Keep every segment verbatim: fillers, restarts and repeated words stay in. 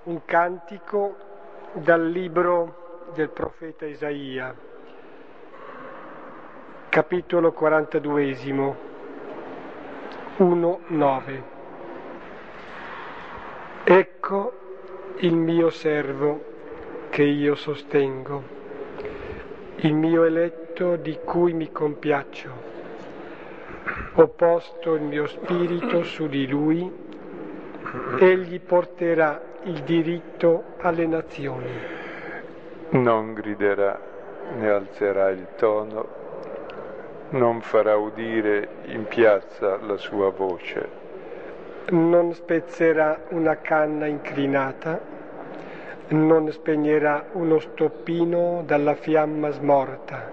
Un cantico dal libro del profeta Isaia, capitolo quarantaduesimo, uno nove. Ecco il mio servo che io sostengo, il mio eletto di cui mi compiaccio. Ho posto il mio spirito su di lui, egli porterà il diritto alle nazioni. Non griderà né alzerà il tono, non farà udire in piazza la sua voce. Non spezzerà una canna inclinata, non spegnerà uno stoppino dalla fiamma smorta.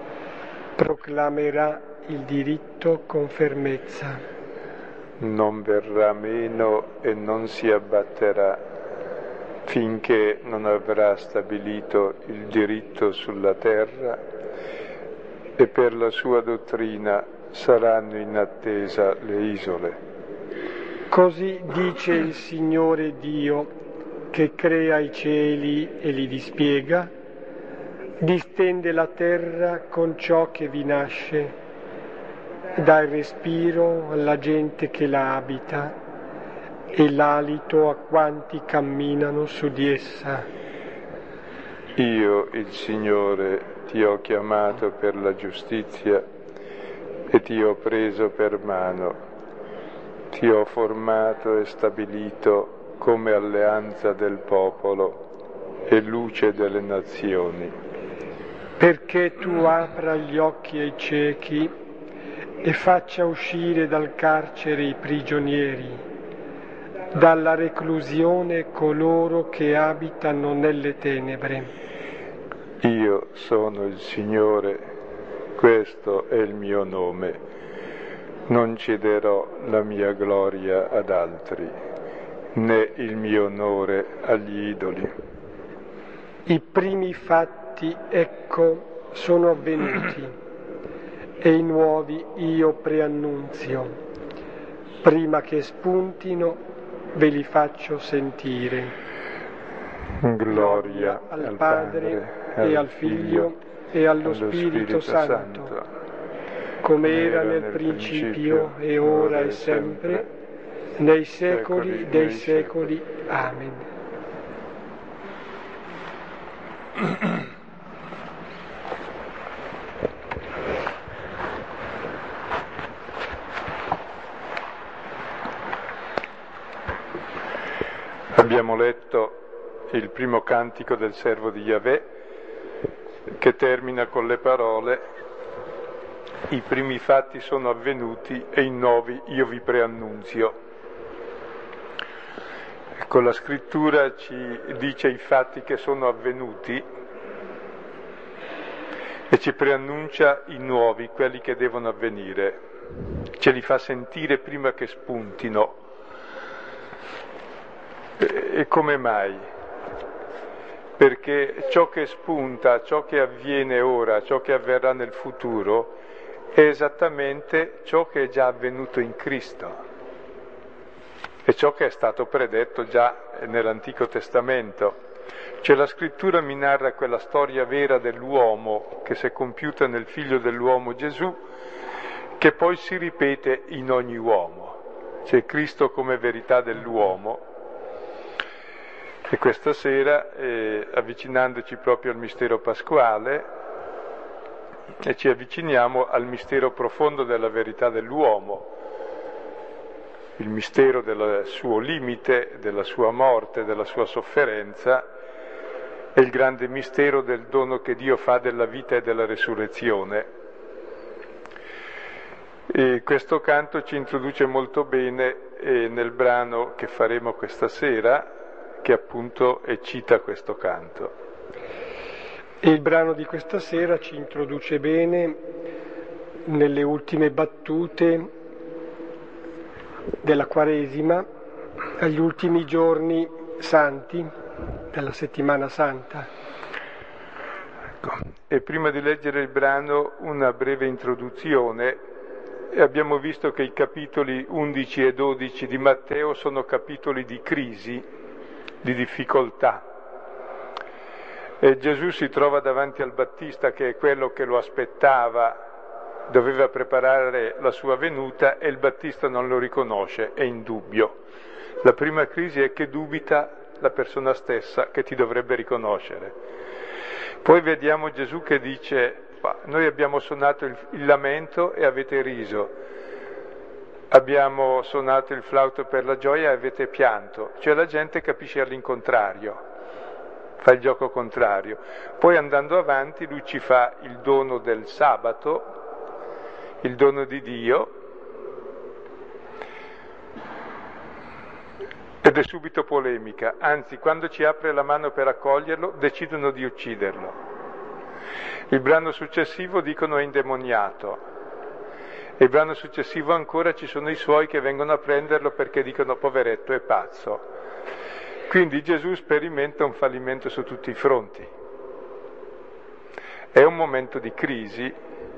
Proclamerà il diritto con fermezza. Non verrà meno e non si abbatterà finché non avrà stabilito il diritto sulla terra, e per la sua dottrina saranno in attesa le isole. Così dice il Signore Dio, che crea i cieli e li dispiega, distende la terra con ciò che vi nasce, dà il respiro alla gente che la abita e l'alito a quanti camminano su di essa. Io, il Signore, ti ho chiamato per la giustizia e ti ho preso per mano. Ti ho formato e stabilito come alleanza del popolo e luce delle nazioni. Perché tu apra gli occhi ai ciechi e faccia uscire dal carcere i prigionieri, dalla reclusione coloro che abitano nelle tenebre. Io sono il Signore, questo è il mio nome. Non cederò la mia gloria ad altri, né il mio onore agli idoli. I primi fatti, ecco, sono avvenuti, e i nuovi io preannunzio. Prima che spuntino, ve li faccio sentire. Gloria al, al Padre, Padre e al Figlio e allo Spirito, Spirito Santo, Santo, come era nel principio, e ora e sempre, nei secoli dei secoli. Amen. Abbiamo letto il primo cantico del servo di Yahweh, che termina con le parole: i primi fatti sono avvenuti e i nuovi io vi preannunzio. Ecco, la scrittura ci dice i fatti che sono avvenuti e ci preannuncia i nuovi, quelli che devono avvenire. Ce li fa sentire prima che spuntino. E come mai? Perché ciò che spunta, ciò che avviene ora, ciò che avverrà nel futuro, è esattamente ciò che è già avvenuto in Cristo. È ciò che è stato predetto già nell'Antico Testamento. Cioè la Scrittura mi narra quella storia vera dell'uomo che si è compiuta nel Figlio dell'uomo Gesù, che poi si ripete in ogni uomo. C'è Cristo come verità dell'uomo. E questa sera, eh, avvicinandoci proprio al mistero pasquale, e ci avviciniamo al mistero profondo della verità dell'uomo, il mistero del suo limite, della sua morte, della sua sofferenza, e il grande mistero del dono che Dio fa della vita e della resurrezione. E questo canto ci introduce molto bene eh, nel brano che faremo questa sera, che appunto cita questo canto. E il brano di questa sera ci introduce bene nelle ultime battute della Quaresima, agli ultimi giorni santi della settimana santa. Ecco. E prima di leggere il brano una breve introduzione. E abbiamo visto che i capitoli undici e dodici di Matteo sono capitoli di crisi, di difficoltà. E Gesù si trova davanti al Battista, che è quello che lo aspettava, doveva preparare la sua venuta, e il Battista non lo riconosce, è in dubbio. La prima crisi è che dubita la persona stessa che ti dovrebbe riconoscere. Poi vediamo Gesù che dice: noi abbiamo suonato il, il lamento e avete riso, abbiamo suonato il flauto per la gioia e avete pianto. Cioè la gente capisce all'incontrario, fa il gioco contrario. Poi andando avanti lui ci fa il dono del sabato, il dono di Dio, ed è subito polemica, anzi quando ci apre la mano per accoglierlo decidono di ucciderlo. Il brano successivo dicono è indemoniato, e il brano successivo ancora ci sono i suoi che vengono a prenderlo perché dicono poveretto, è pazzo. Quindi Gesù sperimenta un fallimento su tutti i fronti. È un momento di crisi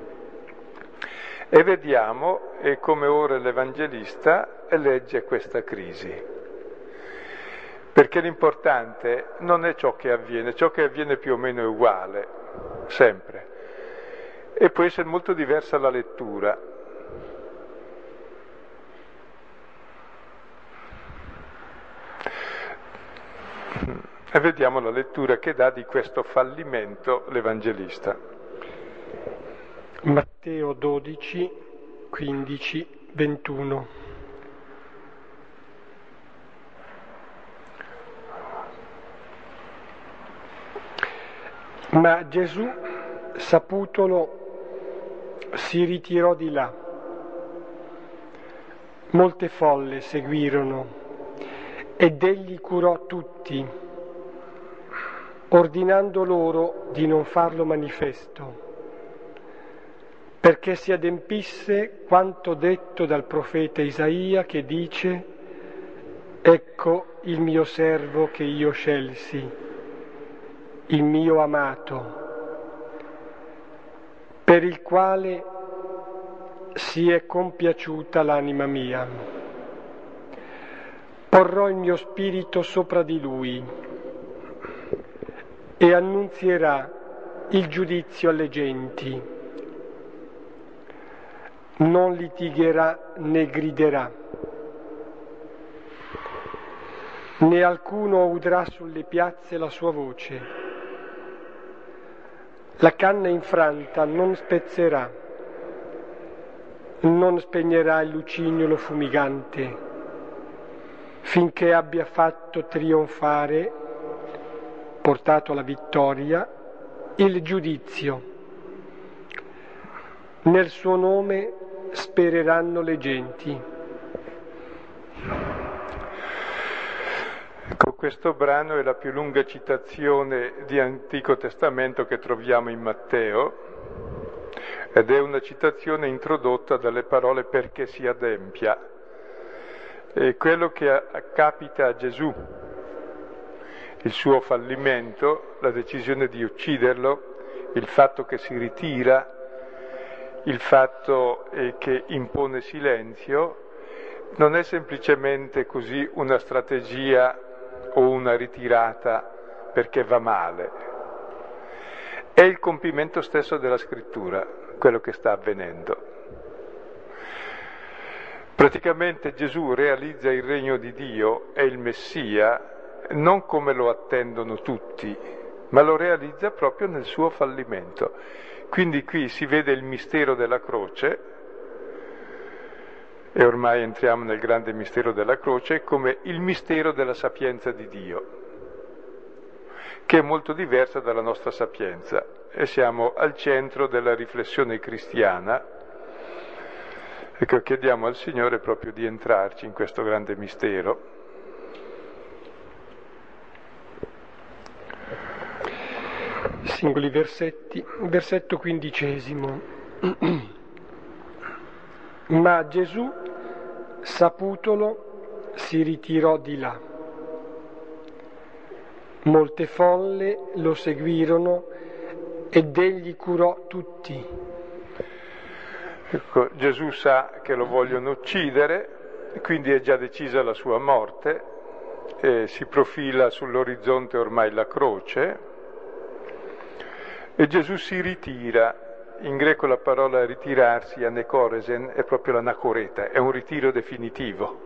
e vediamo e come ora l'Evangelista legge questa crisi. Perché l'importante non è ciò che avviene, ciò che avviene più o meno è uguale, sempre. E può essere molto diversa la lettura. E vediamo la lettura che dà di questo fallimento l'Evangelista. Matteo dodici, quindici, ventuno. Ma Gesù, saputolo, si ritirò di là. Molte folle seguirono ed egli curò tutti, ordinando loro di non farlo manifesto, perché si adempisse quanto detto dal profeta Isaia, che dice: ecco il mio servo che io scelsi, il mio amato, per il quale si è compiaciuta l'anima mia. Porrò il mio spirito sopra di lui e annunzierà il giudizio alle genti. Non litigherà né griderà, né alcuno udrà sulle piazze la sua voce. La canna infranta non spezzerà, non spegnerà il lucignolo fumigante, finché abbia fatto trionfare, portato alla vittoria, il giudizio. Nel suo nome spereranno le genti. Questo brano è la più lunga citazione di Antico Testamento che troviamo in Matteo, ed è una citazione introdotta dalle parole perché si adempia. E quello che capita a Gesù, il suo fallimento, la decisione di ucciderlo, il fatto che si ritira, il fatto che impone silenzio, non è semplicemente così una strategia o una ritirata perché va male. È il compimento stesso della scrittura, quello che sta avvenendo. Praticamente Gesù realizza il regno di Dio, è il Messia, non come lo attendono tutti, ma lo realizza proprio nel suo fallimento. Quindi qui si vede il mistero della croce, e ormai entriamo nel grande mistero della croce, come il mistero della sapienza di Dio, che è molto diversa dalla nostra sapienza, e siamo al centro della riflessione cristiana. Ecco, chiediamo al Signore proprio di entrarci in questo grande mistero. Singoli versetti. Versetto quindicesimo. Ma Gesù, saputolo, si ritirò di là. Molte folle lo seguirono ed egli curò tutti. Ecco, Gesù sa che lo vogliono uccidere, quindi è già decisa la sua morte, eh, si profila sull'orizzonte ormai la croce e Gesù si ritira. In greco la parola ritirarsi, anekoresen, è proprio l'anacoreta, è un ritiro definitivo.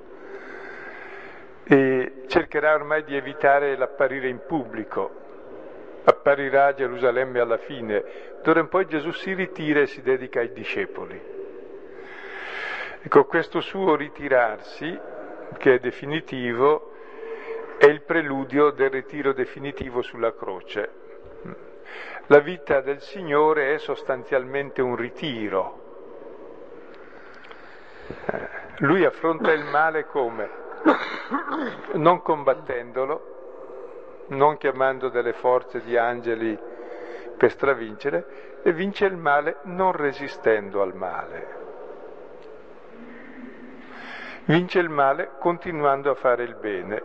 E cercherà ormai di evitare l'apparire in pubblico, apparirà a Gerusalemme alla fine, d'ora in poi Gesù si ritira e si dedica ai discepoli. Ecco, questo suo ritirarsi, che è definitivo, è il preludio del ritiro definitivo sulla croce. La vita del Signore è sostanzialmente un ritiro. Lui affronta il male come? Non combattendolo, non chiamando delle forze di angeli per stravincere, e vince il male non resistendo al male. Vince il male continuando a fare il bene.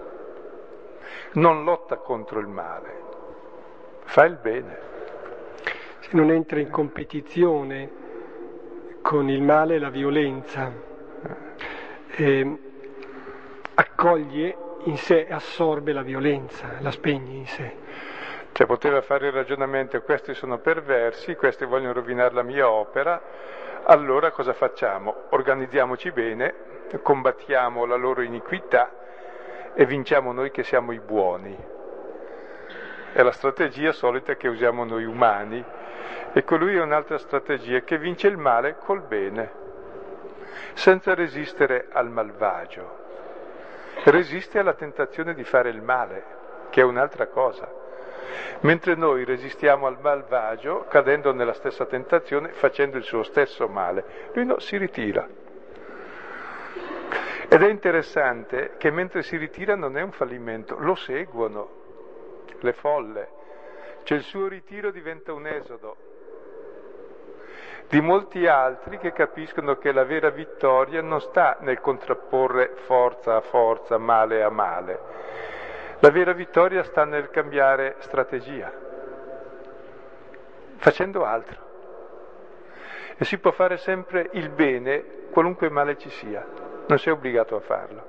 Non lotta contro il male, fa il bene. Se non entra in competizione con il male e la violenza, eh, accoglie in sé, assorbe la violenza, la spegne in sé. Cioè poteva fare il ragionamento: questi sono perversi, questi vogliono rovinare la mia opera, allora cosa facciamo? Organizziamoci bene, combattiamo la loro iniquità e vinciamo noi che siamo i buoni. È la strategia solita che usiamo noi umani. E con lui è un'altra strategia che vince il male col bene, senza resistere al malvagio. Resiste alla tentazione di fare il male, che è un'altra cosa. Mentre noi resistiamo al malvagio, cadendo nella stessa tentazione, facendo il suo stesso male. Lui no, si ritira. Ed è interessante che mentre si ritira non è un fallimento, lo seguono le folle. Cioè il suo ritiro diventa un esodo di molti altri che capiscono che la vera vittoria non sta nel contrapporre forza a forza, male a male. La vera vittoria sta nel cambiare strategia, facendo altro. E si può fare sempre il bene, qualunque male ci sia, non sei obbligato a farlo.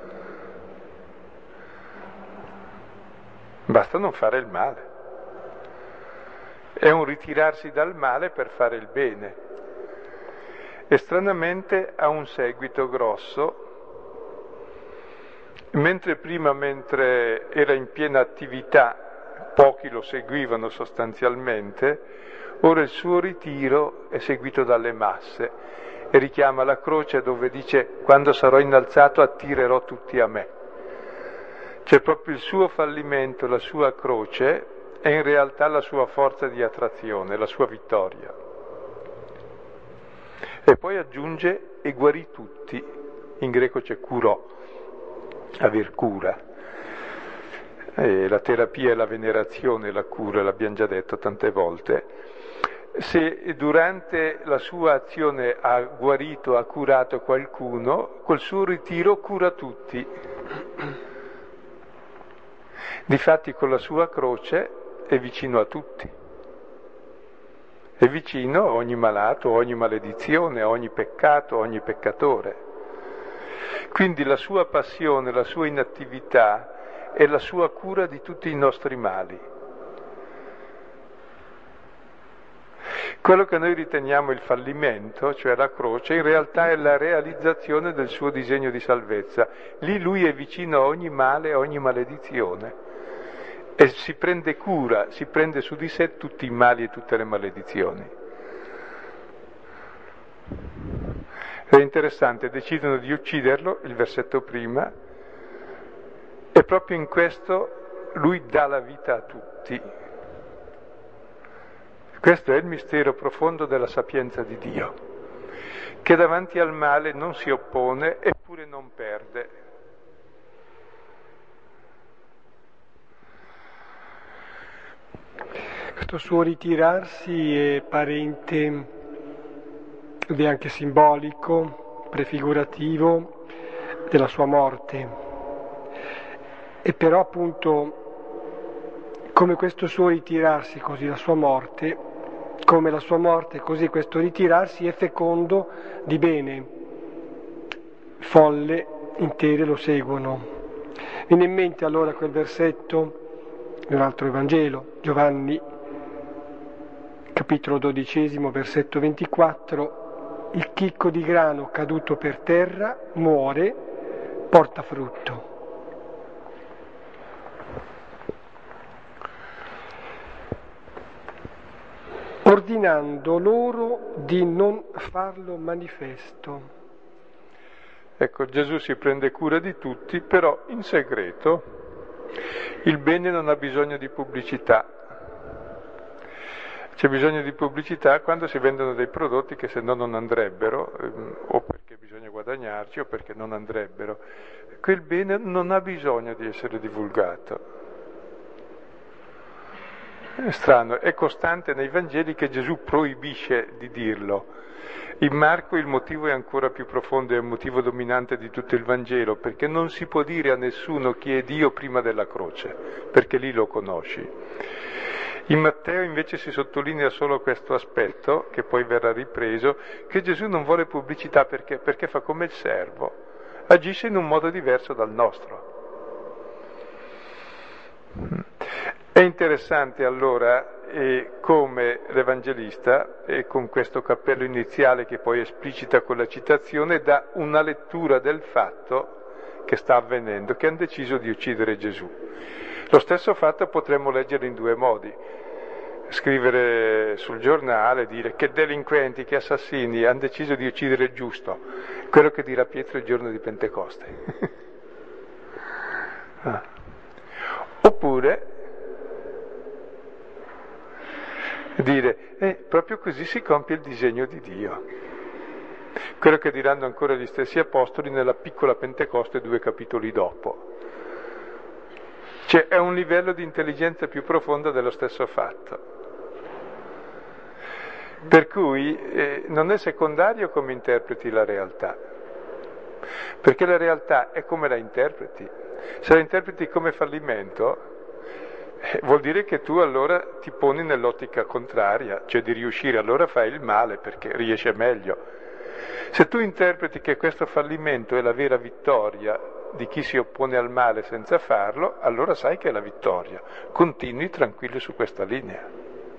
Basta non fare il male. È un ritirarsi dal male per fare il bene. E stranamente ha un seguito grosso. Mentre prima, mentre era in piena attività, pochi lo seguivano sostanzialmente, ora il suo ritiro è seguito dalle masse e richiama la croce dove dice: quando sarò innalzato attirerò tutti a me. C'è proprio il suo fallimento, la sua croce, è in realtà la sua forza di attrazione, la sua vittoria. E poi aggiunge: e guarì tutti. In greco c'è curò, aver cura. E la terapia è la venerazione, la cura, l'abbiamo già detto tante volte. Se durante la sua azione ha guarito, ha curato qualcuno, col suo ritiro cura tutti. Difatti con la sua croce è vicino a tutti, è vicino a ogni malato, a ogni maledizione, a ogni peccato, a ogni peccatore. Quindi la sua passione, la sua inattività è la sua cura di tutti i nostri mali. Quello che noi riteniamo il fallimento, cioè la croce, in realtà è la realizzazione del suo disegno di salvezza. Lì lui è vicino a ogni male, a ogni maledizione. E si prende cura, si prende su di sé tutti i mali e tutte le maledizioni. È interessante, decidono di ucciderlo, il versetto prima, e proprio in questo lui dà la vita a tutti. Questo è il mistero profondo della sapienza di Dio, che davanti al male non si oppone eppure non perde. Questo suo ritirarsi è parente ed è anche simbolico, prefigurativo della sua morte. E però appunto come questo suo ritirarsi, così la sua morte, come la sua morte, così questo ritirarsi è fecondo di bene. Folle intere lo seguono. Viene in mente allora quel versetto di un altro Evangelo, Giovanni, capitolo dodicesimo, versetto ventiquattro, il chicco di grano caduto per terra muore, porta frutto. Ordinando loro di non farlo manifesto. Ecco, Gesù si prende cura di tutti, però in segreto. Il bene non ha bisogno di pubblicità. C'è bisogno di pubblicità quando si vendono dei prodotti che se no non andrebbero, ehm, o perché bisogna guadagnarci o perché non andrebbero. Quel bene non ha bisogno di essere divulgato. È strano, è costante nei Vangeli che Gesù proibisce di dirlo. In Marco il motivo è ancora più profondo, è il motivo dominante di tutto il Vangelo, perché non si può dire a nessuno chi è Dio prima della croce, perché lì lo conosci. In Matteo invece si sottolinea solo questo aspetto, che poi verrà ripreso, che Gesù non vuole pubblicità perché, perché fa come il servo, agisce in un modo diverso dal nostro. È interessante allora eh, come l'Evangelista, e con questo cappello iniziale che poi esplicita con la citazione, dà una lettura del fatto che sta avvenendo, che hanno deciso di uccidere Gesù. Lo stesso fatto potremmo leggere in due modi. Scrivere sul giornale, dire che delinquenti, che assassini hanno deciso di uccidere il giusto, quello che dirà Pietro il giorno di Pentecoste. ah. Oppure dire, eh, proprio così si compie il disegno di Dio. Quello che diranno ancora gli stessi apostoli nella piccola Pentecoste due capitoli dopo. Cioè è un livello di intelligenza più profonda dello stesso fatto. Per cui eh, non è secondario come interpreti la realtà, perché la realtà è come la interpreti. Se la interpreti come fallimento, eh, vuol dire che tu allora ti poni nell'ottica contraria, cioè di riuscire, allora fai il male perché riesce meglio. Se tu interpreti che questo fallimento è la vera vittoria di chi si oppone al male senza farlo, allora sai che è la vittoria. Continui tranquillo su questa linea.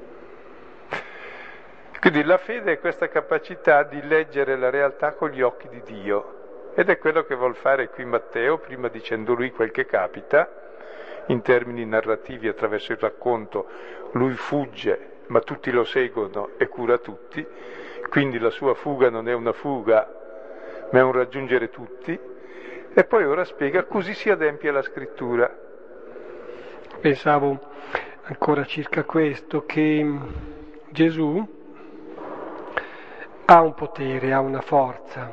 Quindi la fede è questa capacità di leggere la realtà con gli occhi di Dio, ed è quello che vuol fare qui Matteo, prima dicendo lui quel che capita, in termini narrativi attraverso il racconto, lui fugge, ma tutti lo seguono e cura tutti, quindi la sua fuga non è una fuga, ma è un raggiungere tutti, e poi ora spiega così si adempie la scrittura. Pensavo ancora circa questo, che Gesù ha un potere, ha una forza,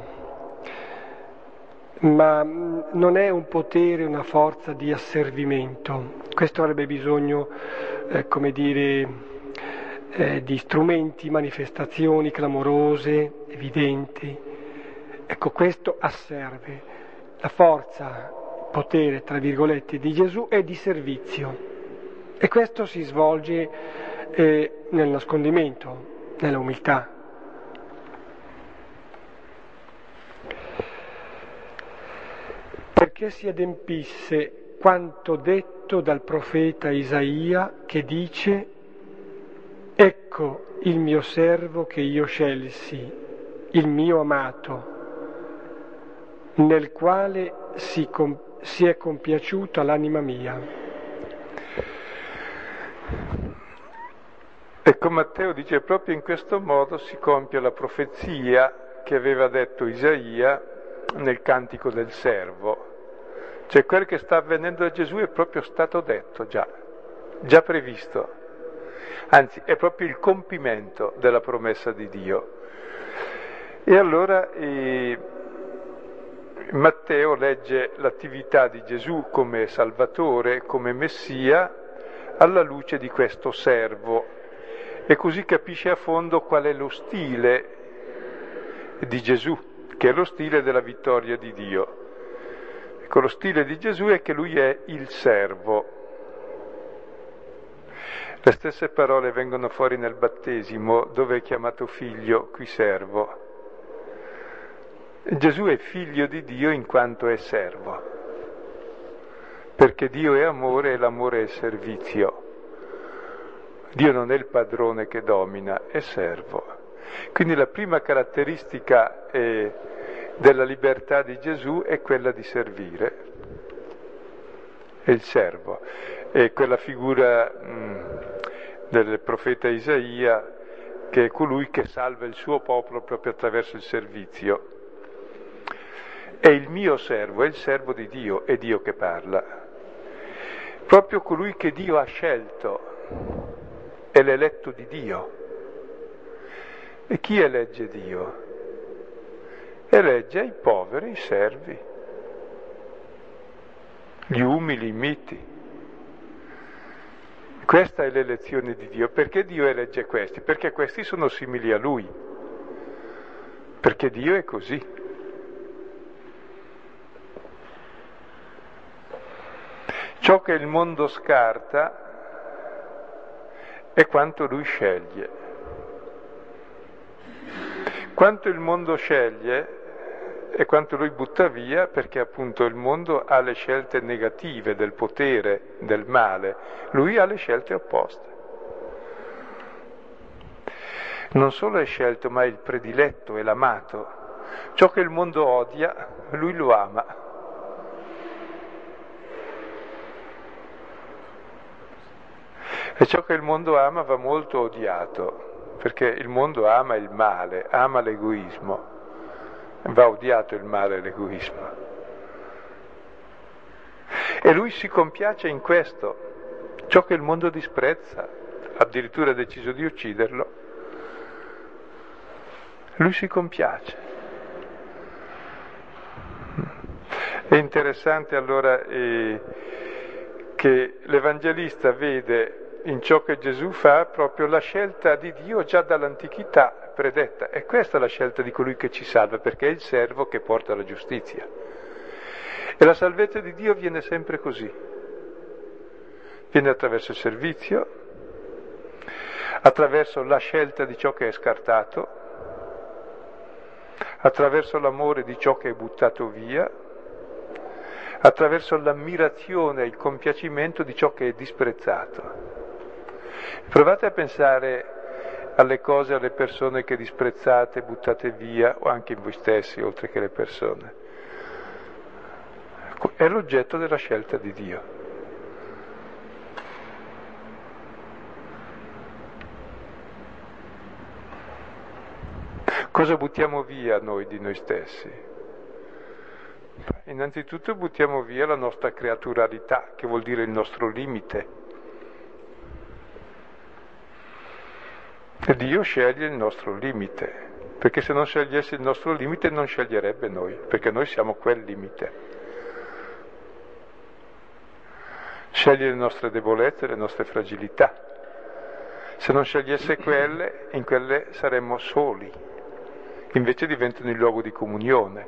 ma non è un potere, una forza di asservimento. Questo avrebbe bisogno, eh, come dire, eh, di strumenti, manifestazioni clamorose, evidenti. Ecco, questo asserve. La forza, il potere, tra virgolette, di Gesù è di servizio. E questo si svolge eh, nel nascondimento, nella umiltà. Perché si adempisse quanto detto dal profeta Isaia, che dice: ecco il mio servo che io scelsi, il mio amato, nel quale si, com- si è compiaciuta l'anima mia. Ecco, Matteo dice proprio in questo modo si compie la profezia che aveva detto Isaia nel cantico del servo. Cioè quel che sta avvenendo a Gesù è proprio stato detto già, già previsto, anzi è proprio il compimento della promessa di Dio. E allora eh, Matteo legge l'attività di Gesù come Salvatore, come Messia, alla luce di questo servo, e così capisce a fondo qual è lo stile di Gesù, che è lo stile della vittoria di Dio. Ecco, lo stile di Gesù è che lui è il servo. Le stesse parole vengono fuori nel battesimo, dove è chiamato figlio, qui servo. Gesù è figlio di Dio in quanto è servo. perché Dio è amore e l'amore è servizio. Dio non è il padrone che domina, è servo. Quindi la prima caratteristica eh, della libertà di Gesù è quella di servire, è il servo. È quella figura mh, del profeta Isaia, che è colui che salva il suo popolo proprio attraverso il servizio. È il mio servo, è il servo di Dio, è Dio che parla. Proprio colui che Dio ha scelto, è l'eletto di Dio. E chi elegge Dio? Elegge i poveri, i servi, gli umili, i miti. Questa è l'elezione di Dio. Perché Dio elegge questi? Perché questi sono simili a Lui. Perché Dio è così. Ciò che il mondo scarta è quanto Lui sceglie. Quanto il mondo sceglie è quanto Lui butta via, perché appunto il mondo ha le scelte negative del potere, del male. Lui ha le scelte opposte. Non solo è scelto, ma è il prediletto, è l'amato. Ciò che il mondo odia, Lui lo ama. E ciò che il mondo ama va molto odiato, perché il mondo ama il male, ama l'egoismo. Va odiato il male e l'egoismo. E Lui si compiace in questo, ciò che il mondo disprezza, addirittura ha deciso di ucciderlo. Lui si compiace. È interessante allora eh, che l'Evangelista vede in ciò che Gesù fa proprio la scelta di Dio già dall'antichità predetta. E questa è la scelta di colui che ci salva, perché è il servo che porta la giustizia. E la salvezza di Dio viene sempre così. Viene attraverso il servizio, attraverso la scelta di ciò che è scartato, attraverso l'amore di ciò che è buttato via, attraverso l'ammirazione e il compiacimento di ciò che è disprezzato. Provate a pensare alle cose, alle persone che disprezzate, buttate via, o anche in voi stessi, oltre che le persone. È l'oggetto della scelta di Dio. Cosa buttiamo via noi di noi stessi? Innanzitutto buttiamo via la nostra creaturalità, che vuol dire il nostro limite. E Dio sceglie il nostro limite, perché se non scegliesse il nostro limite non sceglierebbe noi, perché noi siamo quel limite. Sceglie le nostre debolezze, le nostre fragilità. Se non scegliesse quelle, in quelle saremmo soli, invece diventano il luogo di comunione.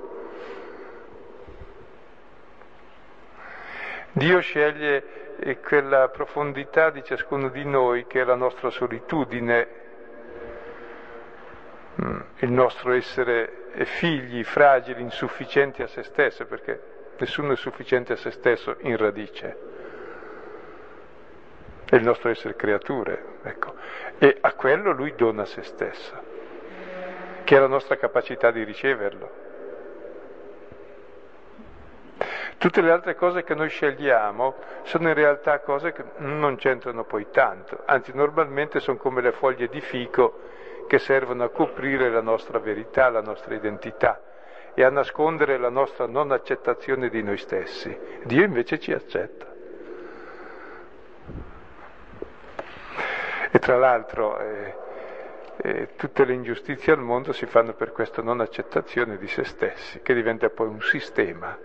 Dio sceglie e quella profondità di ciascuno di noi che è la nostra solitudine, il nostro essere figli, fragili, insufficienti a se stesso, perché nessuno è sufficiente a se stesso in radice, è il nostro essere creature, ecco. E a quello Lui dona se stesso, che è la nostra capacità di riceverlo. Tutte le altre cose che noi scegliamo sono in realtà cose che non c'entrano poi tanto, anzi normalmente sono come le foglie di fico che servono a coprire la nostra verità, la nostra identità e a nascondere la nostra non accettazione di noi stessi. Dio invece ci accetta. E tra l'altro eh, eh, tutte le ingiustizie al mondo si fanno per questa non accettazione di se stessi, che diventa poi un sistema.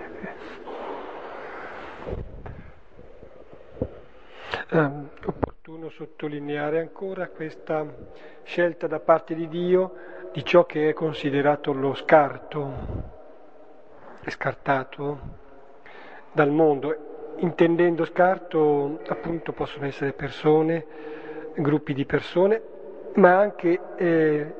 È opportuno sottolineare ancora questa scelta da parte di Dio di ciò che è considerato lo scarto, è scartato dal mondo. Intendendo scarto, appunto, possono essere persone, gruppi di persone, ma anche eh,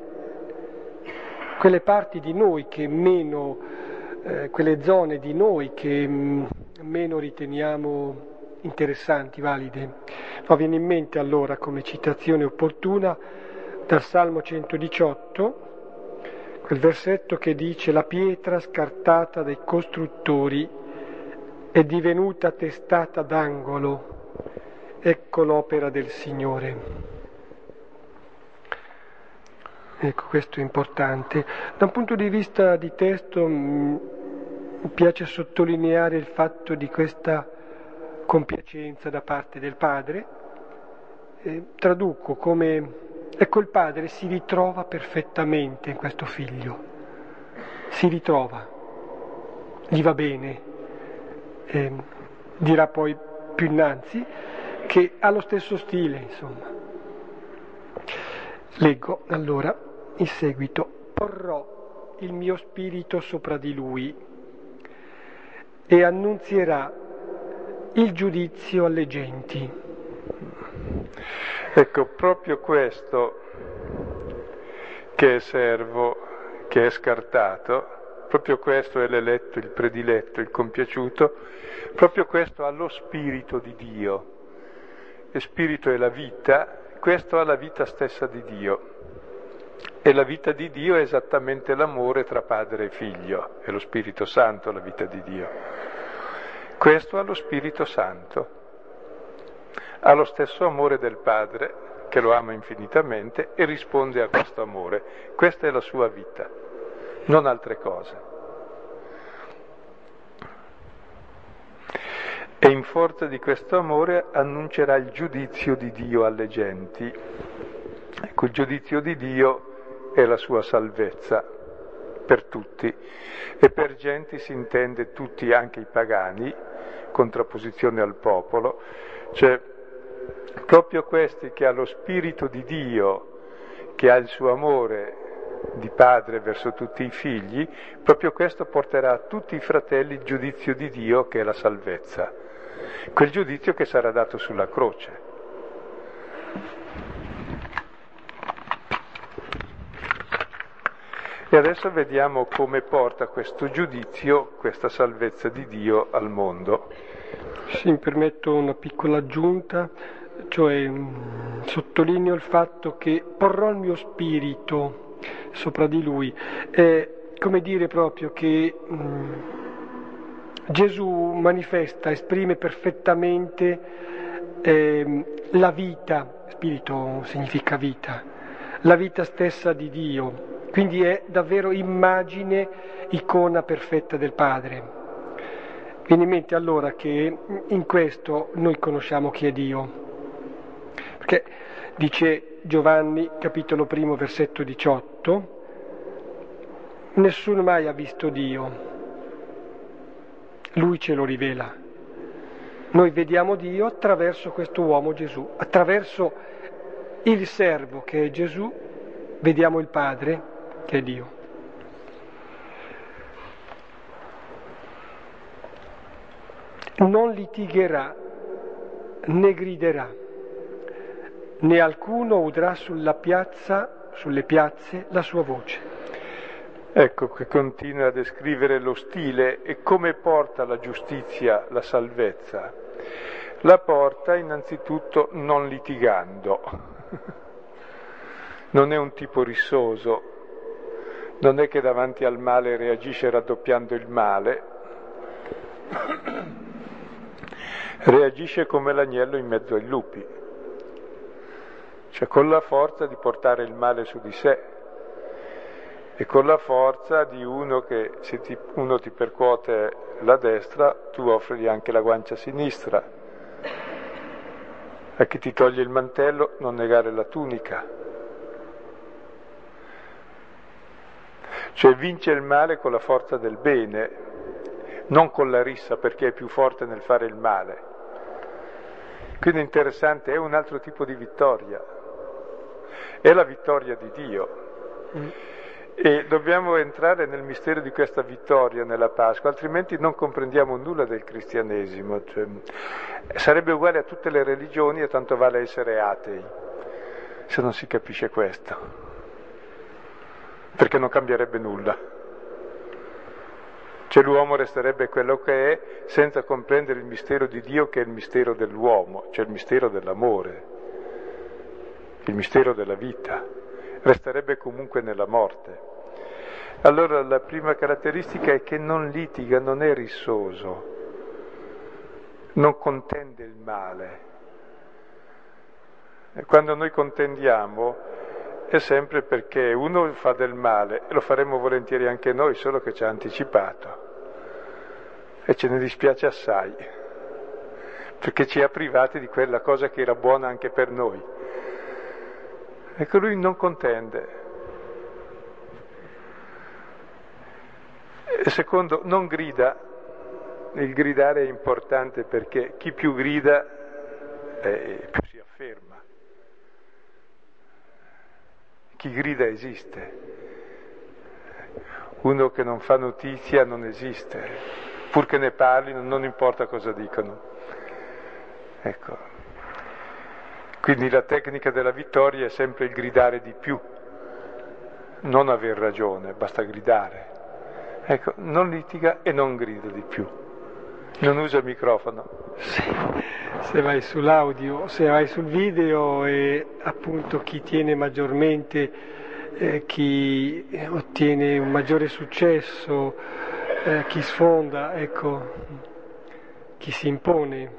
quelle parti di noi che meno, eh, quelle zone di noi che mh, meno riteniamo interessanti, valide. No, viene in mente allora come citazione opportuna dal Salmo centodiciotto, quel versetto che dice: la pietra scartata dai costruttori è divenuta testata d'angolo, ecco l'opera del Signore. Ecco, questo è importante. Da un punto di vista di testo mi piace sottolineare il fatto di questa compiacenza da parte del padre. Eh, traduco come, ecco, il padre si ritrova perfettamente in questo figlio, si ritrova, gli va bene, eh, dirà poi più innanzi che ha lo stesso stile, insomma. Leggo allora in seguito: porrò il mio spirito sopra di lui e annunzierà il giudizio alle genti. Ecco, proprio questo che è servo, che è scartato, proprio questo è l'eletto, il prediletto, il compiaciuto, proprio questo ha lo spirito di Dio. E spirito è la vita, questo ha la vita stessa di Dio. E la vita di Dio è esattamente l'amore tra padre e figlio, è lo Spirito Santo la vita di Dio. Questo ha lo Spirito Santo. Ha lo stesso amore del Padre, che lo ama infinitamente, e risponde a questo amore. Questa è la sua vita, non altre cose. E in forza di questo amore annuncerà il giudizio di Dio alle genti. Ecco, il giudizio di Dio è la sua salvezza per tutti, e per genti si intende tutti, anche i pagani, contrapposizione al popolo, cioè proprio questi che ha lo spirito di Dio, che ha il suo amore di padre verso tutti i figli, proprio questo porterà a tutti i fratelli il giudizio di Dio, che è la salvezza, quel giudizio che sarà dato sulla croce. E adesso vediamo come porta questo giudizio, questa salvezza di Dio al mondo. Sì, mi permetto una piccola aggiunta, cioè mh, sottolineo il fatto che porrò il mio spirito sopra di lui. È come dire proprio che mh, Gesù manifesta, esprime perfettamente eh, la vita, spirito significa vita, la vita stessa di Dio. Quindi è davvero immagine, icona perfetta del Padre. Viene in mente allora che in questo noi conosciamo chi è Dio, perché dice Giovanni, capitolo primo, versetto diciotto, nessuno mai ha visto Dio, Lui ce lo rivela. Noi vediamo Dio attraverso questo uomo Gesù, attraverso il servo che è Gesù, vediamo il Padre che è Dio. Non litigherà, né griderà, né alcuno udrà sulla piazza, sulle piazze la sua voce. Ecco che continua a descrivere lo stile e come porta la giustizia, la salvezza. La porta innanzitutto non litigando. Non è un tipo rissoso, non è che davanti al male reagisce raddoppiando il male, reagisce come l'agnello in mezzo ai lupi, cioè con la forza di portare il male su di sé e con la forza di uno che se ti, uno ti percuote la destra, tu offrigli anche la guancia sinistra. A chi ti toglie il mantello non negare la tunica. Cioè vince il male con la forza del bene, non con la rissa, perché è più forte nel fare il male. Quindi è interessante, è un altro tipo di vittoria, è la vittoria di Dio. Mm. E dobbiamo entrare nel mistero di questa vittoria nella Pasqua, altrimenti non comprendiamo nulla del cristianesimo. Cioè, sarebbe uguale a tutte le religioni e tanto vale essere atei, se non si capisce questo, perché non cambierebbe nulla. Cioè l'uomo resterebbe quello che è senza comprendere il mistero di Dio, che è il mistero dell'uomo, cioè il mistero dell'amore, il mistero della vita. Resterebbe comunque nella morte. Allora la prima caratteristica è che non litiga, non è rissoso, non contende il male. E quando noi contendiamo è sempre perché uno fa del male, e lo faremmo volentieri anche noi, solo che ci ha anticipato. E ce ne dispiace assai, perché ci ha privati di quella cosa che era buona anche per noi. Ecco, lui non contende. E secondo, non grida. Il gridare è importante perché chi più grida eh, più si afferma. Chi grida esiste. Uno che non fa notizia non esiste. Pur che ne parlino, non importa cosa dicono. Ecco. Quindi la tecnica della vittoria è sempre il gridare di più, non aver ragione, basta gridare. Ecco, non litiga e non grida di più, non usa il microfono. Sì. Se vai sull'audio, se vai sul video, e appunto chi tiene maggiormente, eh, chi ottiene un maggiore successo, eh, chi sfonda, ecco, chi si impone.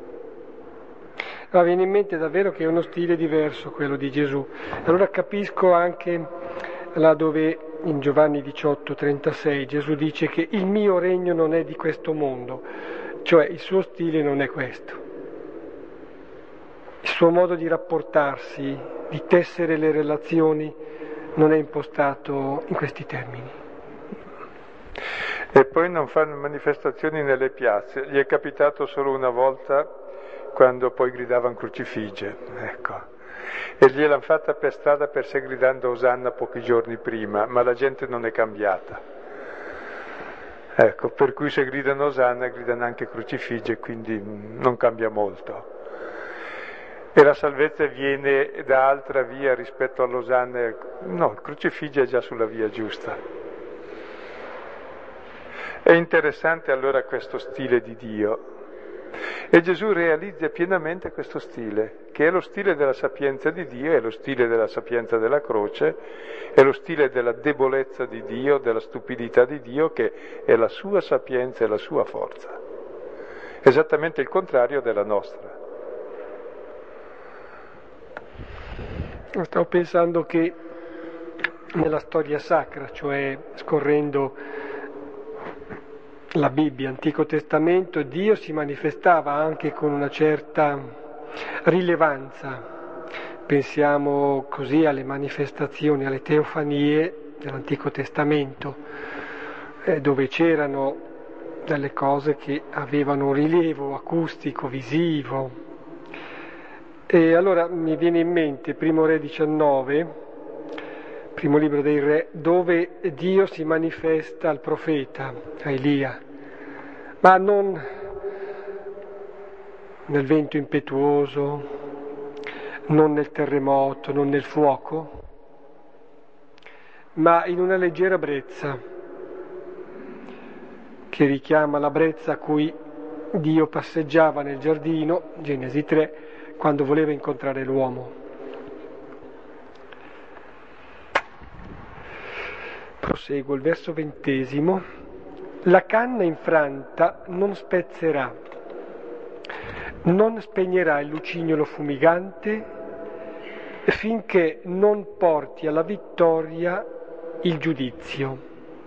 Ma viene in mente davvero che è uno stile diverso quello di Gesù. Allora capisco anche là dove in Giovanni diciotto trentasei Gesù dice che il mio regno non è di questo mondo, cioè il suo stile non è questo. Il suo modo di rapportarsi, di tessere le relazioni, non è impostato in questi termini. E poi non fanno manifestazioni nelle piazze. Gli è capitato solo una volta, quando poi gridavano crocifigge, ecco. E gliel'hanno fatta per strada per sé gridando Osanna pochi giorni prima, ma la gente non è cambiata. Ecco, per cui se gridano Osanna gridano anche crocifigge, quindi non cambia molto. E la salvezza viene da altra via rispetto all'Osanna. No, il crocifigge è già sulla via giusta. È interessante allora questo stile di Dio. E Gesù realizza pienamente questo stile, che è lo stile della sapienza di Dio, è lo stile della sapienza della croce, è lo stile della debolezza di Dio, della stupidità di Dio, che è la sua sapienza e la sua forza. Esattamente il contrario della nostra. Stavo pensando che nella storia sacra, cioè scorrendo la Bibbia, Antico Testamento, Dio si manifestava anche con una certa rilevanza. Pensiamo così alle manifestazioni, alle teofanie dell'Antico Testamento, eh, dove c'erano delle cose che avevano un rilievo acustico, visivo. E allora mi viene in mente Primo Re diciannove, primo libro dei Re, dove Dio si manifesta al profeta, a Elia, ma non nel vento impetuoso, non nel terremoto, non nel fuoco, ma in una leggera brezza, che richiama la brezza a cui Dio passeggiava nel giardino, Genesi tre, quando voleva incontrare l'uomo. Proseguo il verso ventesimo. La canna infranta non spezzerà, non spegnerà il lucignolo fumigante finché non porti alla vittoria il giudizio.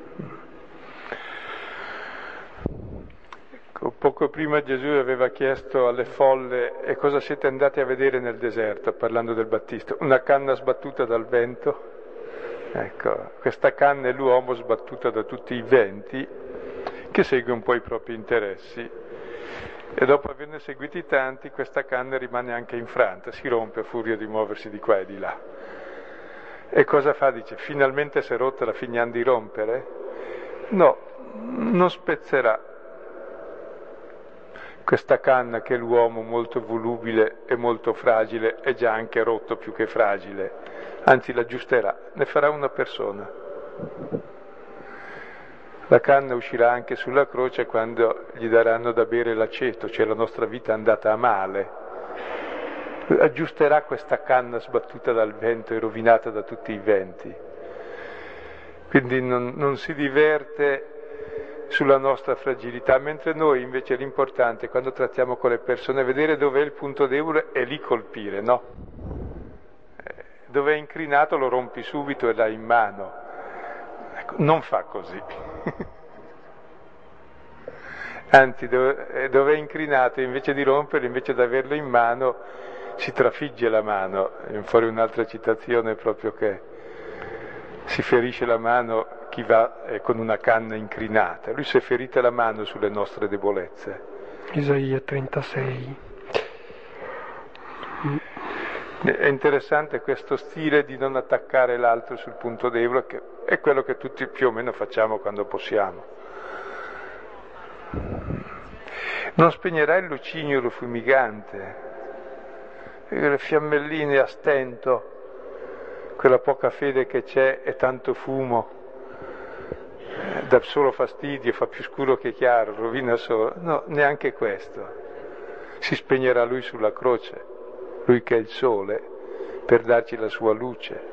Poco prima Gesù aveva chiesto alle folle: e cosa siete andati a vedere nel deserto, parlando del Battista? Una canna sbattuta dal vento? Ecco, questa canna è l'uomo sbattuta da tutti i venti, che segue un po' i propri interessi. E dopo averne seguiti tanti, questa canna rimane anche infranta, si rompe a furia di muoversi di qua e di là. E cosa fa? Dice: finalmente si è rotta, la finiamo di rompere? No, non spezzerà. Questa canna, che è l'uomo molto volubile e molto fragile, è già anche rotto più che fragile, anzi l'aggiusterà, ne farà una persona. La canna uscirà anche sulla croce quando gli daranno da bere l'aceto, cioè la nostra vita è andata a male. Aggiusterà questa canna sbattuta dal vento e rovinata da tutti i venti. Quindi non, non si diverte sulla nostra fragilità, mentre noi invece l'importante quando trattiamo con le persone è vedere dov'è il punto debole e lì colpire, no? Eh, dove è incrinato lo rompi subito e l'hai in mano. Ecco, non fa così. Anzi, dove, dove è incrinato, invece di romperlo, invece di averlo in mano, si trafigge la mano. Viene fuori un'altra citazione proprio che si ferisce la mano chi va eh, con una canna incrinata. Lui si è ferita la mano sulle nostre debolezze. Isaia trentasei. È interessante questo stile di non attaccare l'altro sul punto debole, che è quello che tutti più o meno facciamo quando possiamo. Non spegnerai il lucignolo fumigante, le fiammelline a stento, quella poca fede che c'è e tanto fumo, eh, dà solo fastidio, fa più scuro che chiaro, rovina solo. No, neanche questo. Si spegnerà lui sulla croce, lui che è il sole, per darci la sua luce.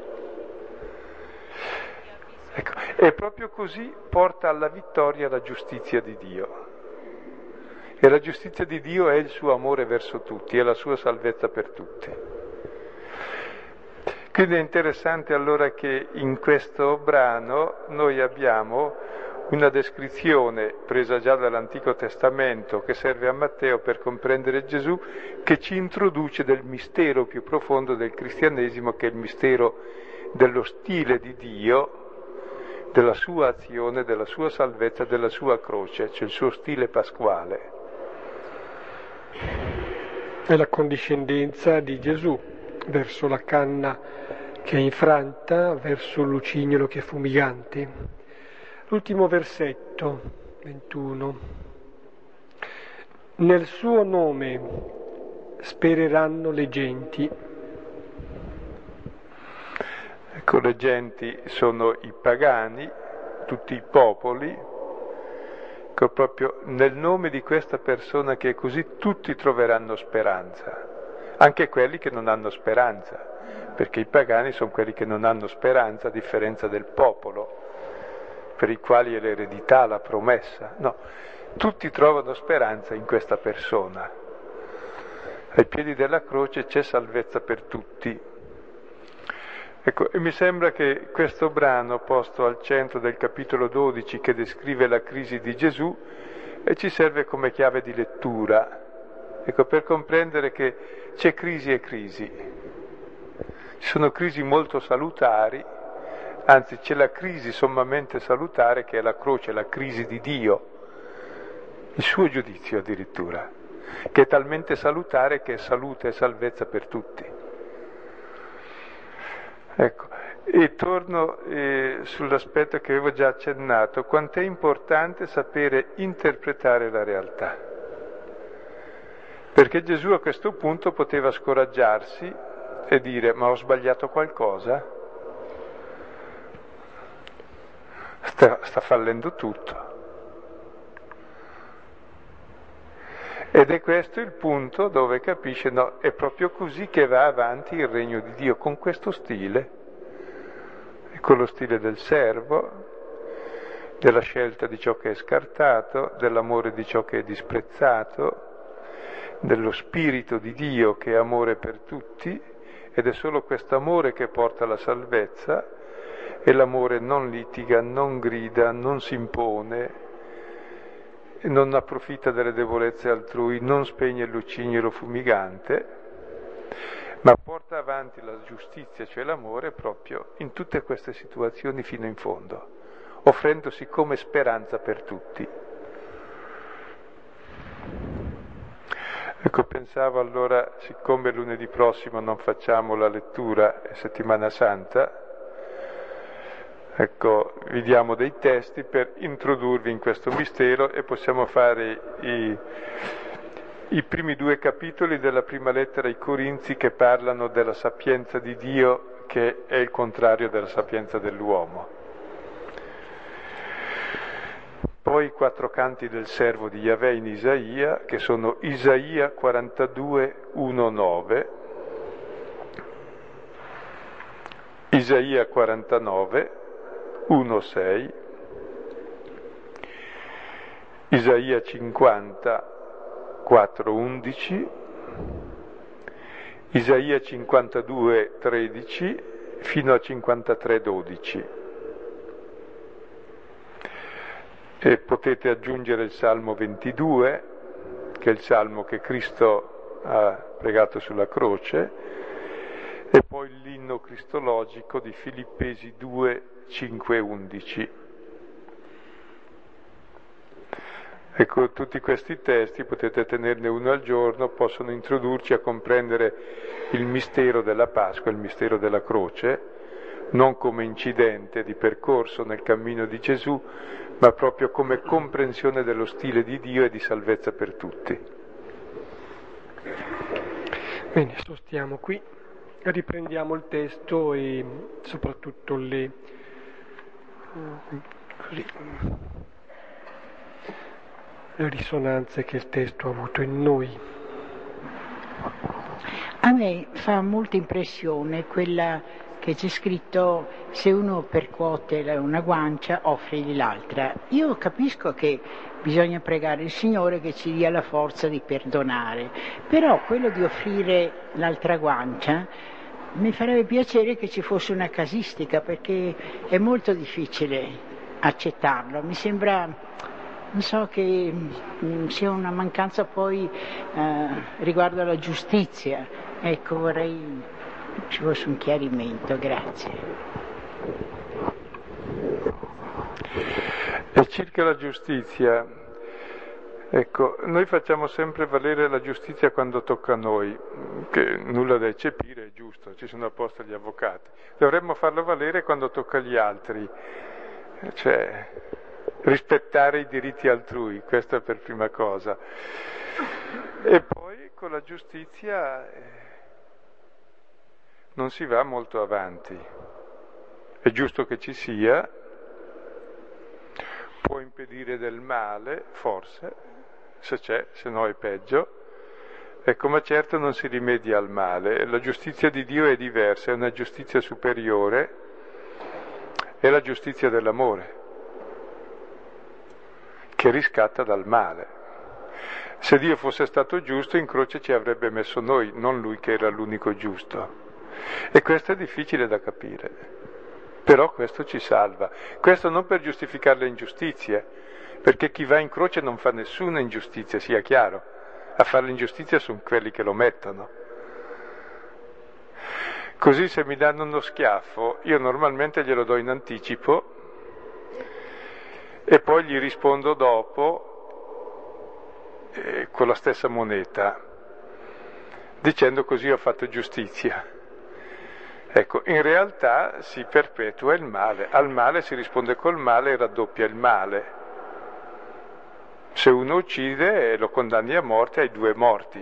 Ecco, e proprio così porta alla vittoria la giustizia di Dio. E la giustizia di Dio è il suo amore verso tutti, è la sua salvezza per tutti. Quindi è interessante allora che in questo brano noi abbiamo una descrizione presa già dall'Antico Testamento che serve a Matteo per comprendere Gesù, che ci introduce del mistero più profondo del cristianesimo, che è il mistero dello stile di Dio, della sua azione, della sua salvezza, della sua croce, cioè il suo stile pasquale. È la condiscendenza di Gesù verso la canna che è infranta, verso il lucignolo che è fumigante. L'ultimo versetto, ventuno. Nel suo nome spereranno le genti. Ecco, le genti sono i pagani, tutti i popoli. Ecco, proprio nel nome di questa persona che è così, tutti troveranno speranza, anche quelli che non hanno speranza, perché i pagani sono quelli che non hanno speranza, a differenza del popolo, per i quali è l'eredità, la promessa. No, tutti trovano speranza in questa persona. Ai piedi della croce c'è salvezza per tutti. Ecco, e mi sembra che questo brano, posto al centro del capitolo dodici, che descrive la crisi di Gesù, e ci serve come chiave di lettura, ecco, per comprendere che c'è crisi e crisi. Ci sono crisi molto salutari, anzi c'è la crisi sommamente salutare che è la croce, la crisi di Dio, il suo giudizio addirittura, che è talmente salutare che è salute e salvezza per tutti. Ecco, e torno eh, sull'aspetto che avevo già accennato, quanto è importante sapere interpretare la realtà. Perché Gesù a questo punto poteva scoraggiarsi e dire: ma ho sbagliato qualcosa? Sta, sta fallendo tutto. Ed è questo il punto dove capisce, no, è proprio così che va avanti il regno di Dio, con questo stile, con lo stile del servo, della scelta di ciò che è scartato, dell'amore di ciò che è disprezzato, dello spirito di Dio che è amore per tutti, ed è solo questo amore che porta alla salvezza, e l'amore non litiga, non grida, non si impone, non approfitta delle debolezze altrui, non spegne il lucignolo fumigante, ma porta avanti la giustizia, cioè l'amore, proprio in tutte queste situazioni fino in fondo, offrendosi come speranza per tutti. Ecco, pensavo allora, siccome lunedì prossimo non facciamo la lettura, è Settimana Santa, ecco, vi diamo dei testi per introdurvi in questo mistero e possiamo fare i, i primi due capitoli della prima lettera ai Corinzi, che parlano della sapienza di Dio, che è il contrario della sapienza dell'uomo. poi i quattro canti del servo di Yahweh in Isaia, che sono Isaia quarantadue, uno, nove, Isaia quarantanove, uno, sei, Isaia cinquanta, quattro, undici, Isaia cinquantadue, tredici, fino a cinquantatré, dodici. E potete aggiungere il Salmo ventidue, che è il Salmo che Cristo ha pregato sulla croce, e poi l'inno cristologico di Filippesi due, cinque, undici. Ecco, tutti questi testi, potete tenerne uno al giorno, possono introdurci a comprendere il mistero della Pasqua, il mistero della croce, non come incidente di percorso nel cammino di Gesù, ma proprio come comprensione dello stile di Dio e di salvezza per tutti. Bene, sostiamo qui, riprendiamo il testo e soprattutto le, così, le risonanze che il testo ha avuto in noi. A me fa molta impressione quella che c'è scritto: se uno percuote una guancia, offrigli l'altra. Io capisco che bisogna pregare il Signore che ci dia la forza di perdonare, però quello di offrire l'altra guancia mi farebbe piacere che ci fosse una casistica, perché è molto difficile accettarlo. Mi sembra, non so, che mh, sia una mancanza poi eh, riguardo alla giustizia. Ecco, vorrei ci fosse un chiarimento, grazie. E circa la giustizia, ecco, noi facciamo sempre valere la giustizia quando tocca a noi, che nulla da eccepire, è giusto, ci sono apposta gli avvocati. Dovremmo farlo valere quando tocca agli altri, cioè rispettare i diritti altrui, questo è per prima cosa. E poi con la giustizia non si va molto avanti. È giusto che ci sia, può impedire del male, forse, se c'è, se no è peggio. Ecco, ma certo non si rimedia al male. La giustizia di Dio è diversa, è una giustizia superiore, è la giustizia dell'amore, che riscatta dal male. Se Dio fosse stato giusto, in croce ci avrebbe messo noi, non Lui che era l'unico giusto. E questo è difficile da capire, però questo ci salva. Questo non per giustificare le ingiustizie, perché chi va in croce non fa nessuna ingiustizia, sia chiaro. A fare l'ingiustizia sono quelli che lo mettono. Così se mi danno uno schiaffo, io normalmente glielo do in anticipo e poi gli rispondo dopo eh, con la stessa moneta, dicendo così ho fatto giustizia. Ecco, in realtà si perpetua il male, al male si risponde col male e raddoppia il male. Se uno uccide e lo condanni a morte, hai due morti.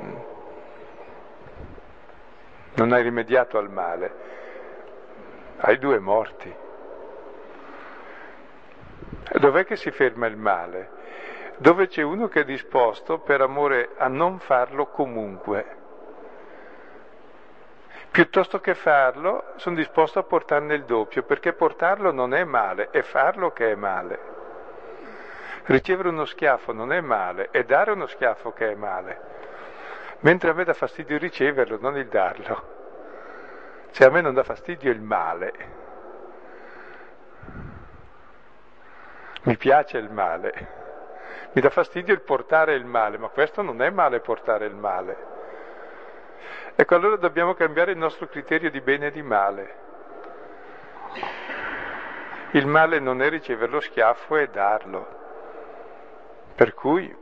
Non hai rimediato al male, hai due morti. Dov'è che si ferma il male? Dove c'è uno che è disposto per amore a non farlo comunque. Piuttosto che farlo, sono disposto a portarne il doppio, perché portarlo non è male, è farlo che è male. Ricevere uno schiaffo non è male, è dare uno schiaffo che è male. Mentre a me dà fastidio riceverlo, non il darlo. Cioè a me non dà fastidio il male. Mi piace il male. Mi dà fastidio il portare il male, ma questo non è male portare il male. Ecco, allora dobbiamo cambiare il nostro criterio di bene e di male. Il male non è ricevere lo schiaffo, è darlo. Per cui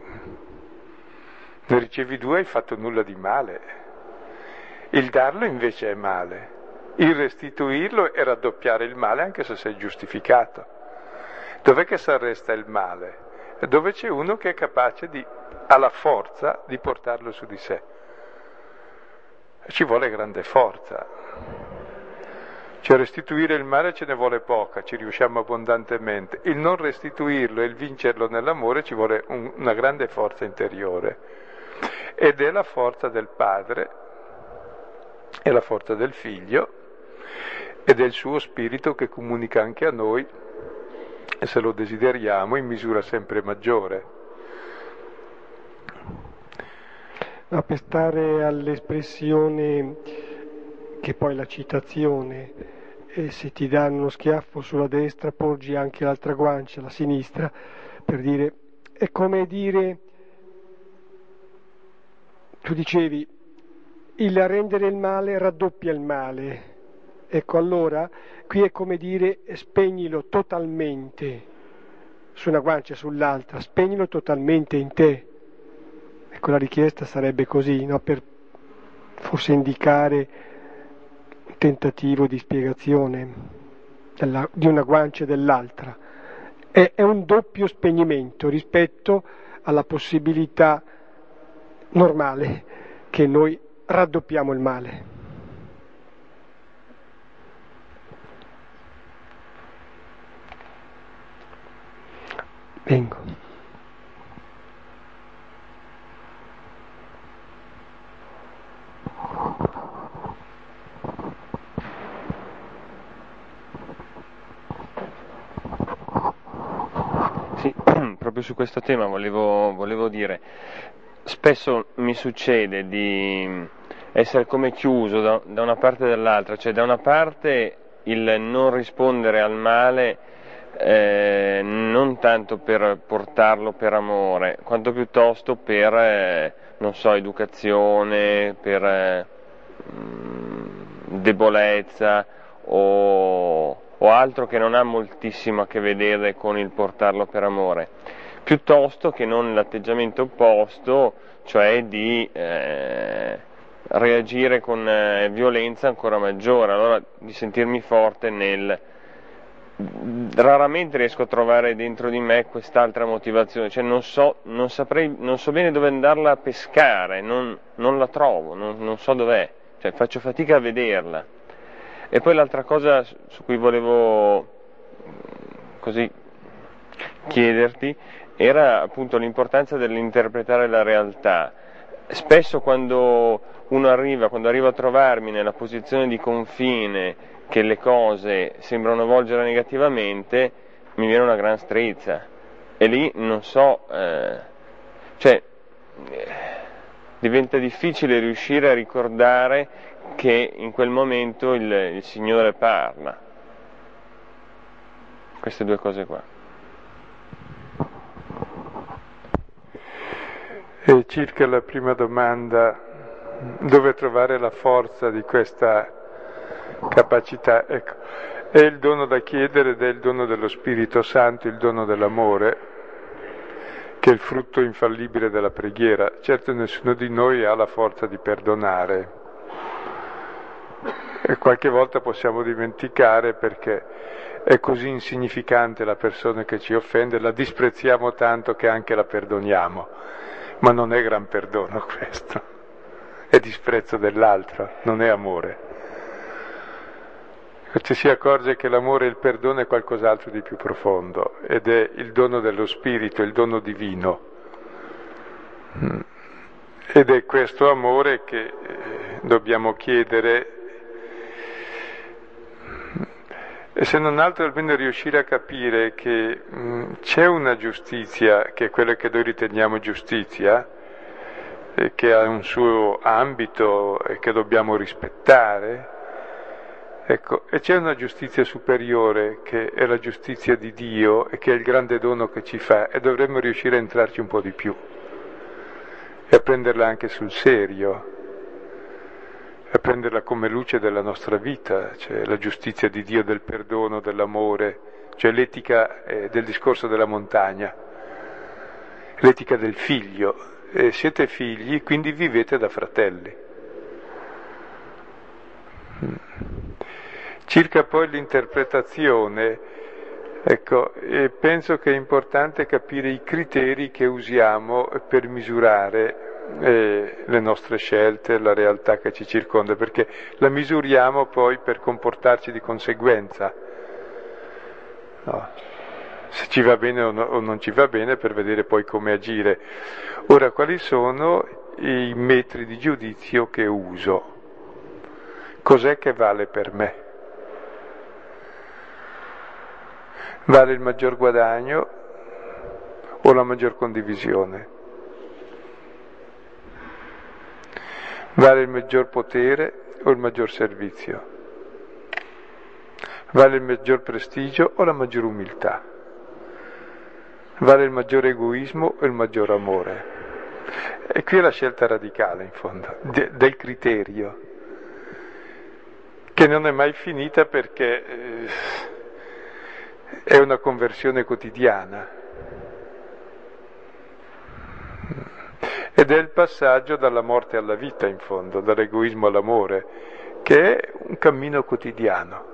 ne ricevi due, hai fatto nulla di male. Il darlo invece è male. Il restituirlo è raddoppiare il male, anche se sei giustificato. Dov'è che si arresta il male? Dove c'è uno che è capace di, ha la forza di portarlo su di sé. Ci vuole grande forza, Cioè restituire il male ce ne vuole poca, ci riusciamo abbondantemente. Il non restituirlo e il vincerlo nell'amore ci vuole un, una grande forza interiore. Ed è la forza del Padre, è la forza del Figlio, ed è il suo Spirito che comunica anche a noi, e se lo desideriamo, in misura sempre maggiore. Ma per stare all'espressione che poi la citazione, e se ti danno uno schiaffo sulla destra porgi anche l'altra guancia, la sinistra, per dire, è come dire, tu dicevi, il rendere il male raddoppia il male. Ecco, allora, qui è come dire, spegnilo totalmente su una guancia e sull'altra, spegnilo totalmente in te. Ecco, la richiesta sarebbe così, no? Per forse indicare un tentativo di spiegazione della, di una guancia e dell'altra. È, è un doppio spegnimento rispetto alla possibilità normale che noi raddoppiamo il male. Vengo. Sì, proprio su questo tema volevo, volevo dire, spesso mi succede di essere come chiuso da, da una parte e dall'altra, cioè da una parte il non rispondere al male eh, non tanto per portarlo per amore, quanto piuttosto per, eh, non so, educazione, per eh, debolezza o, o altro che non ha moltissimo a che vedere con il portarlo per amore, piuttosto che non l'atteggiamento opposto, cioè di eh, reagire con eh, violenza ancora maggiore, allora di sentirmi forte nel... Raramente riesco a trovare dentro di me quest'altra motivazione, cioè non so, non saprei, non so bene dove andarla a pescare, non, non la trovo, non, non so dov'è, cioè faccio fatica a vederla. E poi l'altra cosa su cui volevo così chiederti era appunto l'importanza dell'interpretare la realtà. Spesso quando uno arriva, quando arrivo a trovarmi nella posizione di confine, che le cose sembrano volgere negativamente, mi viene una gran strizza e lì non so, eh, cioè eh, diventa difficile riuscire a ricordare che in quel momento il, il Signore parla. Queste due cose qua. E circa la prima domanda, dove trovare la forza di questa capacità, ecco, è il dono da chiedere ed è il dono dello Spirito Santo, il dono dell'amore, che è il frutto infallibile della preghiera. Certo nessuno di noi ha la forza di perdonare e qualche volta possiamo dimenticare perché è così insignificante la persona che ci offende, la disprezziamo tanto che anche la perdoniamo, ma non è gran perdono questo, è disprezzo dell'altro, non è amore. Ci si accorge che l'amore e il perdono è qualcos'altro di più profondo ed è il dono dello Spirito, il dono divino. Ed è questo amore che dobbiamo chiedere e se non altro almeno riuscire a capire che mh, c'è una giustizia che è quella che noi riteniamo giustizia e che ha un suo ambito e che dobbiamo rispettare. Ecco, e c'è una giustizia superiore che è la giustizia di Dio e che è il grande dono che ci fa e dovremmo riuscire a entrarci un po' di più e a prenderla anche sul serio, a prenderla come luce della nostra vita, cioè la giustizia di Dio, del perdono, dell'amore, cioè l'etica eh, del discorso della montagna, l'etica del figlio. Eh, siete figli, quindi vivete da fratelli. Circa poi l'interpretazione, ecco, eh, penso che è importante capire i criteri che usiamo per misurare eh, le nostre scelte, la realtà che ci circonda, perché la misuriamo poi per comportarci di conseguenza. No. Se ci va bene o, no, o non ci va bene, per vedere poi come agire. Ora, quali sono i metri di giudizio che uso? Cos'è che vale per me? Vale il maggior guadagno o la maggior condivisione? Vale il maggior potere o il maggior servizio? Vale il maggior prestigio o la maggior umiltà? Vale il maggior egoismo o il maggior amore? E qui è la scelta radicale, in fondo, de- del criterio, che non è mai finita perché eh, è una conversione quotidiana. Ed è il passaggio dalla morte alla vita, in fondo, dall'egoismo all'amore, che è un cammino quotidiano.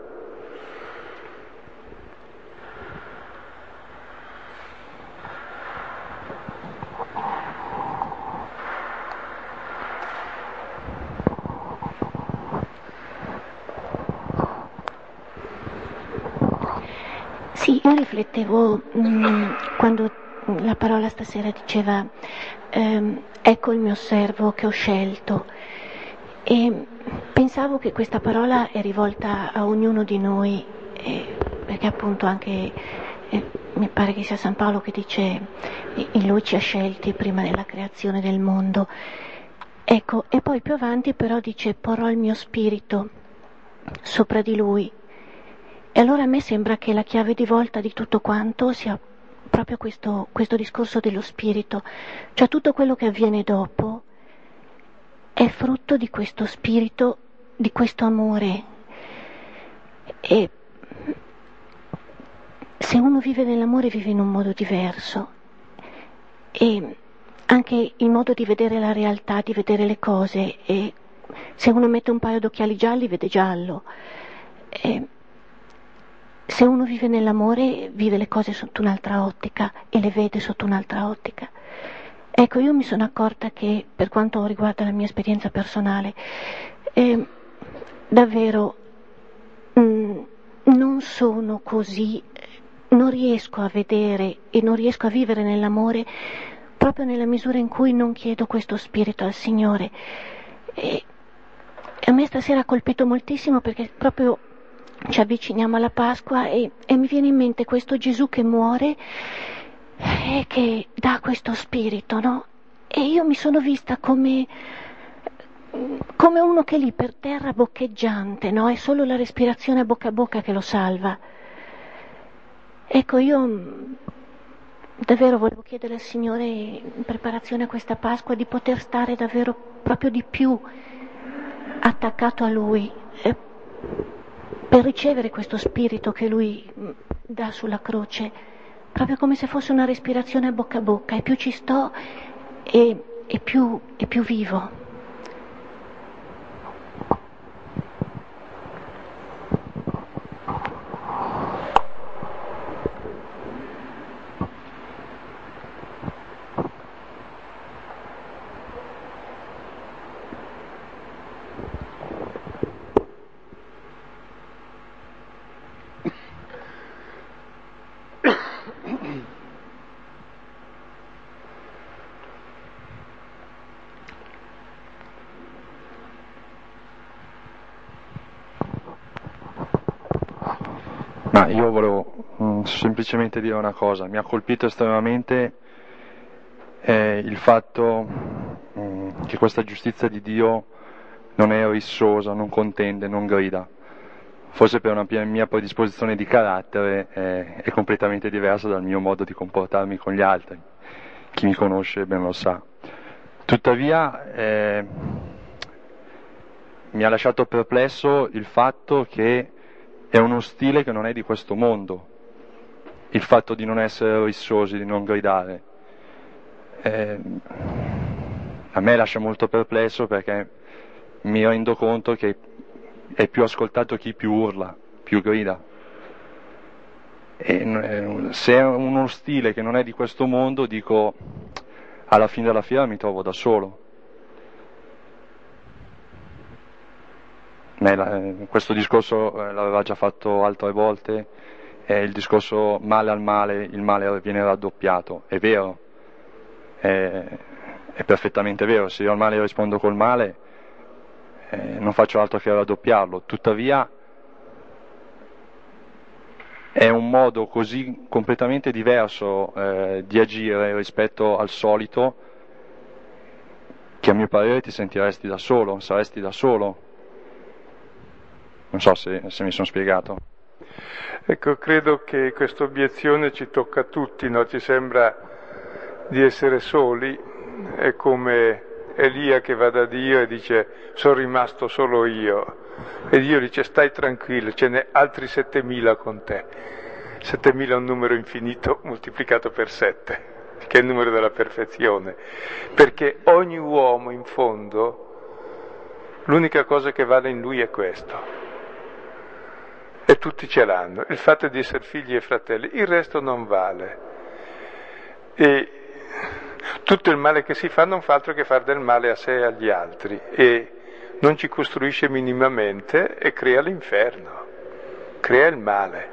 Sì, io riflettevo mh, quando la parola stasera diceva ehm, ecco il mio servo che ho scelto, e pensavo che questa parola è rivolta a ognuno di noi, eh, perché appunto anche eh, mi pare che sia San Paolo che dice in lui ci ha scelti prima della creazione del mondo. Ecco, e poi più avanti però dice porrò il mio spirito sopra di lui. E allora a me sembra che la chiave di volta di tutto quanto sia proprio questo, questo discorso dello spirito, cioè tutto quello che avviene dopo è frutto di questo spirito, di questo amore. E se uno vive nell'amore vive in un modo diverso, e anche il modo di vedere la realtà, di vedere le cose, e se uno mette un paio d'occhiali gialli vede giallo. E se uno vive nell'amore vive le cose sotto un'altra ottica e le vede sotto un'altra ottica. Ecco, io mi sono accorta che per quanto riguarda la mia esperienza personale, eh, davvero mh, non sono così, non riesco a vedere e non riesco a vivere nell'amore proprio nella misura in cui non chiedo questo spirito al Signore. E a me stasera ha colpito moltissimo perché proprio ci avviciniamo alla Pasqua e, e mi viene in mente questo Gesù che muore e che dà questo spirito, no? E io mi sono vista come, come uno che è lì per terra boccheggiante, no? È solo la respirazione a bocca a bocca che lo salva. Ecco, io davvero volevo chiedere al Signore in preparazione a questa Pasqua di poter stare davvero proprio di più attaccato a Lui, eh, per ricevere questo spirito che Lui dà sulla croce, proprio come se fosse una respirazione a bocca a bocca, e più ci sto e, e, più, e più vivo. Ma io volevo mh, semplicemente dire una cosa, mi ha colpito estremamente eh, il fatto mh, che questa giustizia di Dio non è rissosa, non contende, non grida. Forse per una mia predisposizione di carattere eh, è completamente diversa dal mio modo di comportarmi con gli altri, chi mi conosce ben lo sa. Tuttavia eh, mi ha lasciato perplesso il fatto che è uno stile che non è di questo mondo, il fatto di non essere rissosi, di non gridare. Eh, a me lascia molto perplesso perché mi rendo conto che è più ascoltato chi più urla, più grida. E se è uno stile che non è di questo mondo, dico, alla fine della fiera mi trovo da solo. questo discorso l'aveva già fatto altre volte, è il discorso male al male, il male viene raddoppiato, è vero, è, è perfettamente vero, se io al male rispondo col male eh, non faccio altro che raddoppiarlo, tuttavia è un modo così completamente diverso eh, di agire rispetto al solito che a mio parere ti sentiresti da solo, saresti da solo. Non so se, se mi sono spiegato. Ecco, credo che questa obiezione ci tocca a tutti, no? Ci sembra di essere soli, è come Elia che va da Dio e dice sono rimasto solo io, e Dio dice stai tranquillo, ce n'è altri settemila con te. settemila è un numero infinito moltiplicato per sette, che è il numero della perfezione, perché ogni uomo in fondo l'unica cosa che vale in lui è questo. E tutti ce l'hanno, il fatto di essere figli e fratelli, il resto non vale. E tutto il male che si fa non fa altro che far del male a sé e agli altri, e non ci costruisce minimamente e crea l'inferno, crea il male.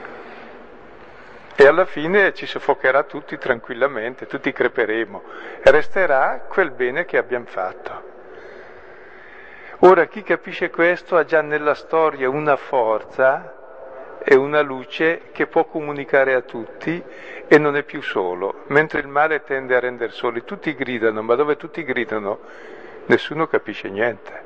E alla fine ci soffocherà tutti tranquillamente, tutti creperemo, e resterà quel bene che abbiamo fatto. Ora chi capisce questo ha già nella storia una forza e una luce che può comunicare a tutti e non è più solo, mentre il male tende a rendere soli. Tutti gridano, ma dove tutti gridano nessuno capisce niente.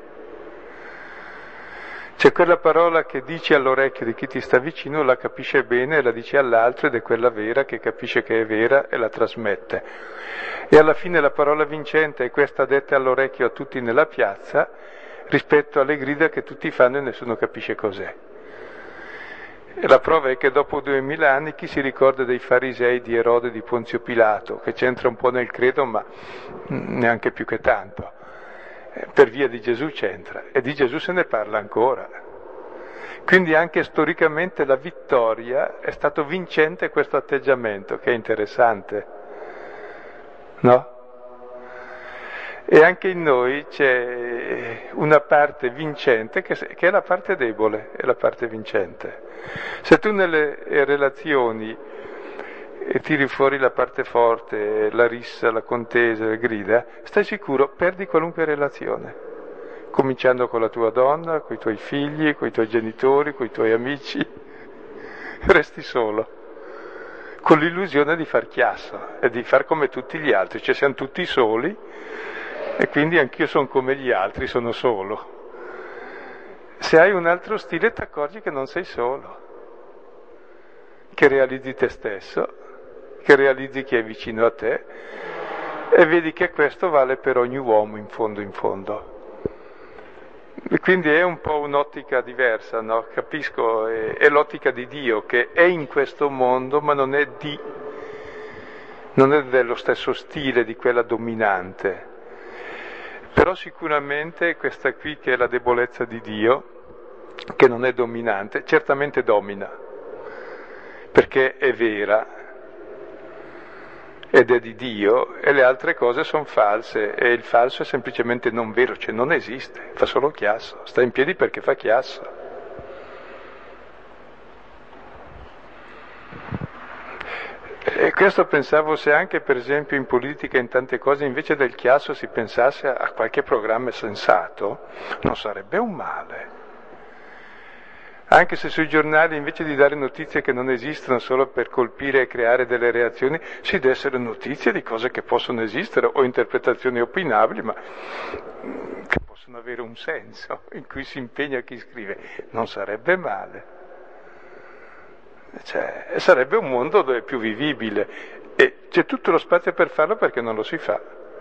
C'è quella parola che dici all'orecchio di chi ti sta vicino, la capisce bene e la dici all'altro ed è quella vera che capisce che è vera e la trasmette. E alla fine la parola vincente è questa detta all'orecchio a tutti nella piazza, rispetto alle grida che tutti fanno e nessuno capisce cos'è. E la prova è che dopo duemila anni chi si ricorda dei farisei di Erode e di Ponzio Pilato, che c'entra un po' nel credo ma neanche più che tanto, per via di Gesù c'entra, e di Gesù se ne parla ancora. Quindi anche storicamente la vittoria è stato vincente questo atteggiamento, che è interessante, no? E anche in noi c'è una parte vincente che è la parte debole, è la parte vincente. Se tu nelle relazioni tiri fuori la parte forte, la rissa, la contesa, le grida, stai sicuro, perdi qualunque relazione, cominciando con la tua donna, con i tuoi figli, con i tuoi genitori, con i tuoi amici, resti solo, con l'illusione di far chiasso e di far come tutti gli altri, cioè siamo tutti soli, e quindi anch'io sono come gli altri, sono solo. Se hai un altro stile ti accorgi che non sei solo, che realizzi te stesso, che realizzi chi è vicino a te, e vedi che questo vale per ogni uomo in fondo in fondo. E quindi è un po' un'ottica diversa, no? Capisco, è, è l'ottica di Dio che è in questo mondo ma non è di, non è dello stesso stile di quella dominante. Però sicuramente questa qui che è la debolezza di Dio, che non è dominante, certamente domina, perché è vera ed è di Dio, e le altre cose sono false, e il falso è semplicemente non vero, cioè non esiste, fa solo chiasso, sta in piedi perché fa chiasso. E questo pensavo, se anche per esempio in politica, in tante cose, invece del chiasso si pensasse a qualche programma sensato, non sarebbe un male. Anche se sui giornali, invece di dare notizie che non esistono solo per colpire e creare delle reazioni, si dessero notizie di cose che possono esistere o interpretazioni opinabili, ma che possono avere un senso, in cui si impegna chi scrive, non sarebbe male. Cioè, sarebbe un mondo dove è più vivibile, e c'è tutto lo spazio per farlo perché non lo si fa.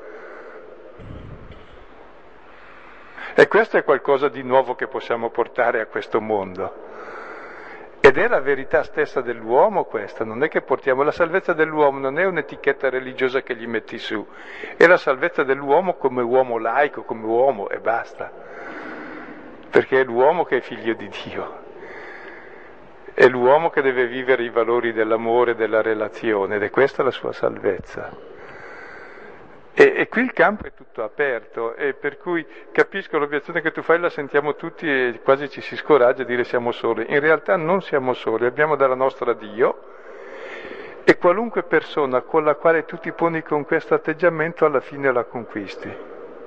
E questo è qualcosa di nuovo che possiamo portare a questo mondo. Ed è la verità stessa dell'uomo questa, non è che portiamo la salvezza dell'uomo, non è un'etichetta religiosa che gli metti su, è la salvezza dell'uomo come uomo laico, come uomo e basta. Perché è l'uomo che è figlio di Dio. È l'uomo che deve vivere i valori dell'amore, della relazione, ed è questa la sua salvezza. E, e qui il campo è tutto aperto, e per cui capisco l'obiezione che tu fai, la sentiamo tutti e quasi ci si scoraggia a dire siamo soli. In realtà non siamo soli, abbiamo dalla nostra Dio, e qualunque persona con la quale tu ti poni con questo atteggiamento alla fine la conquisti.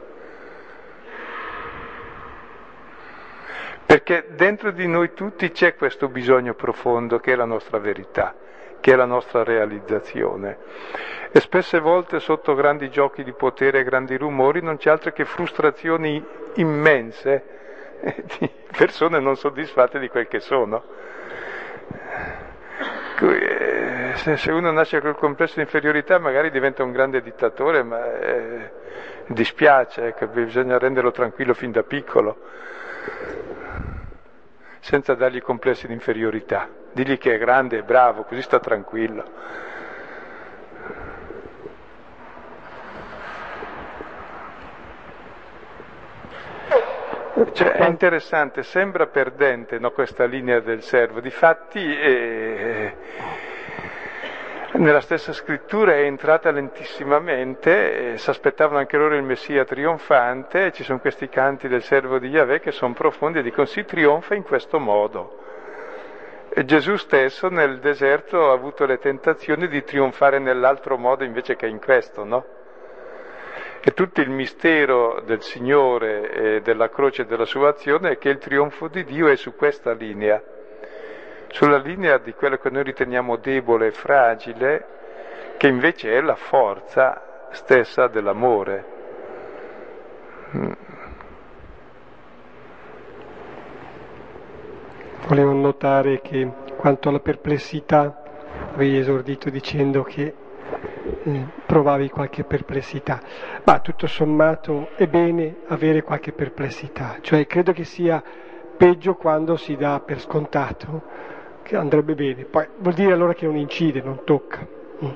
Perché dentro di noi tutti c'è questo bisogno profondo che è la nostra verità, che è la nostra realizzazione. E spesse volte sotto grandi giochi di potere e grandi rumori non c'è altro che frustrazioni immense di persone non soddisfatte di quel che sono. Se uno nasce col complesso di inferiorità magari diventa un grande dittatore, ma eh, dispiace, ecco, bisogna renderlo tranquillo fin da piccolo, senza dargli complessi di inferiorità. Digli che è grande e bravo, così sta tranquillo. Cioè, è interessante, sembra perdente, no, questa linea del servo, difatti eh, nella stessa scrittura è entrata lentissimamente, eh, si aspettavano anche loro il Messia trionfante, e ci sono questi canti del servo di Yahweh che sono profondi e dicono si trionfa in questo modo. E Gesù stesso nel deserto ha avuto le tentazioni di trionfare nell'altro modo invece che in questo, no? E tutto il mistero del Signore e della croce e della sua azione è che il trionfo di Dio è su questa linea, sulla linea di quello che noi riteniamo debole e fragile, che invece è la forza stessa dell'amore. Volevo notare che quanto alla perplessità avevi esordito dicendo che eh, provavi qualche perplessità, ma tutto sommato è bene avere qualche perplessità, cioè credo che sia peggio quando si dà per scontato che andrebbe bene, poi vuol dire allora che non incide, non tocca. Mm.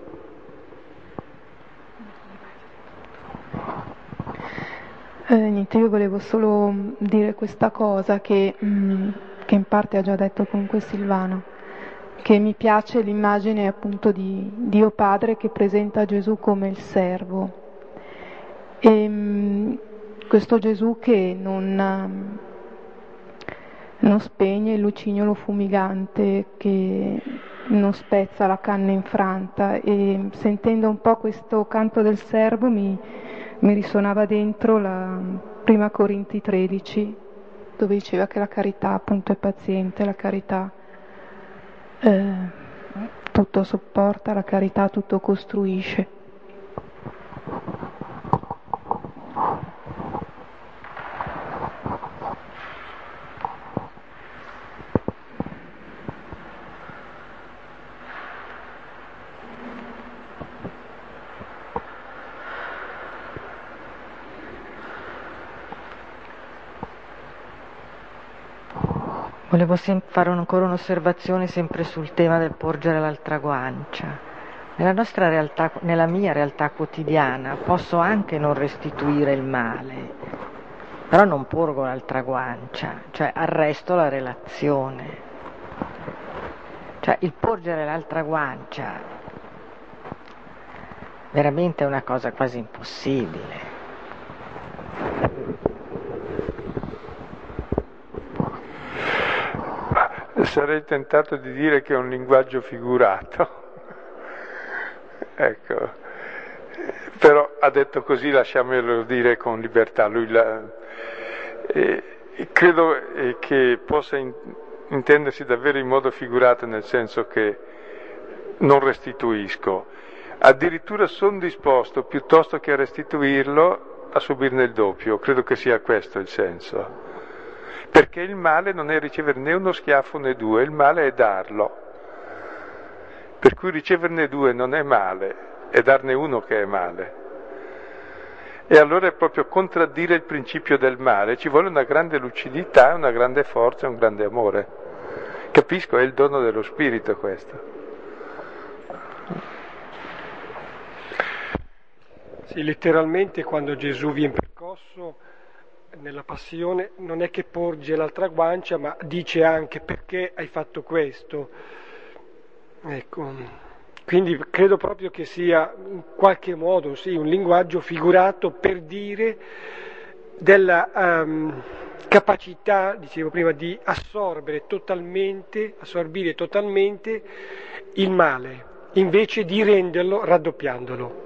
Eh, niente, io volevo solo dire questa cosa che, mh, che in parte ha già detto comunque Silvano, che mi piace l'immagine appunto di Dio Padre che presenta Gesù come il servo. E mh, questo Gesù che non, non spegne il lucignolo fumigante, che non spezza la canna infranta, e sentendo un po' questo canto del servo mi, mi risuonava dentro la prima Corinti tredici, dove diceva che la carità appunto è paziente, la carità eh, tutto sopporta, la carità tutto costruisce. Volevo fare ancora un'osservazione sempre sul tema del porgere l'altra guancia. Nella nostra realtà, nella mia realtà quotidiana, posso anche non restituire il male, però non porgo l'altra guancia, cioè arresto la relazione. Cioè il porgere l'altra guancia veramente è una cosa quasi impossibile. Sarei tentato di dire che è un linguaggio figurato, ecco, però ha detto così, lasciamelo dire con libertà. Lui la, eh, credo eh, che possa in, intendersi davvero in modo figurato, nel senso che non restituisco, addirittura sono disposto piuttosto che a restituirlo a subirne il doppio, credo che sia questo il senso. Perché il male non è ricevere né uno schiaffo né due, il male è darlo. Per cui riceverne due non è male, è darne uno che è male. E allora è proprio contraddire il principio del male, ci vuole una grande lucidità, una grande forza, un grande amore. Capisco, è il dono dello spirito questo. Sì, letteralmente quando Gesù viene percosso nella passione non è che porge l'altra guancia, ma dice anche perché hai fatto questo. Ecco, Quindi credo proprio che sia in qualche modo sì, un linguaggio figurato per dire della um, capacità, dicevo prima, di assorbere totalmente, assorbire totalmente il male, invece di renderlo raddoppiandolo.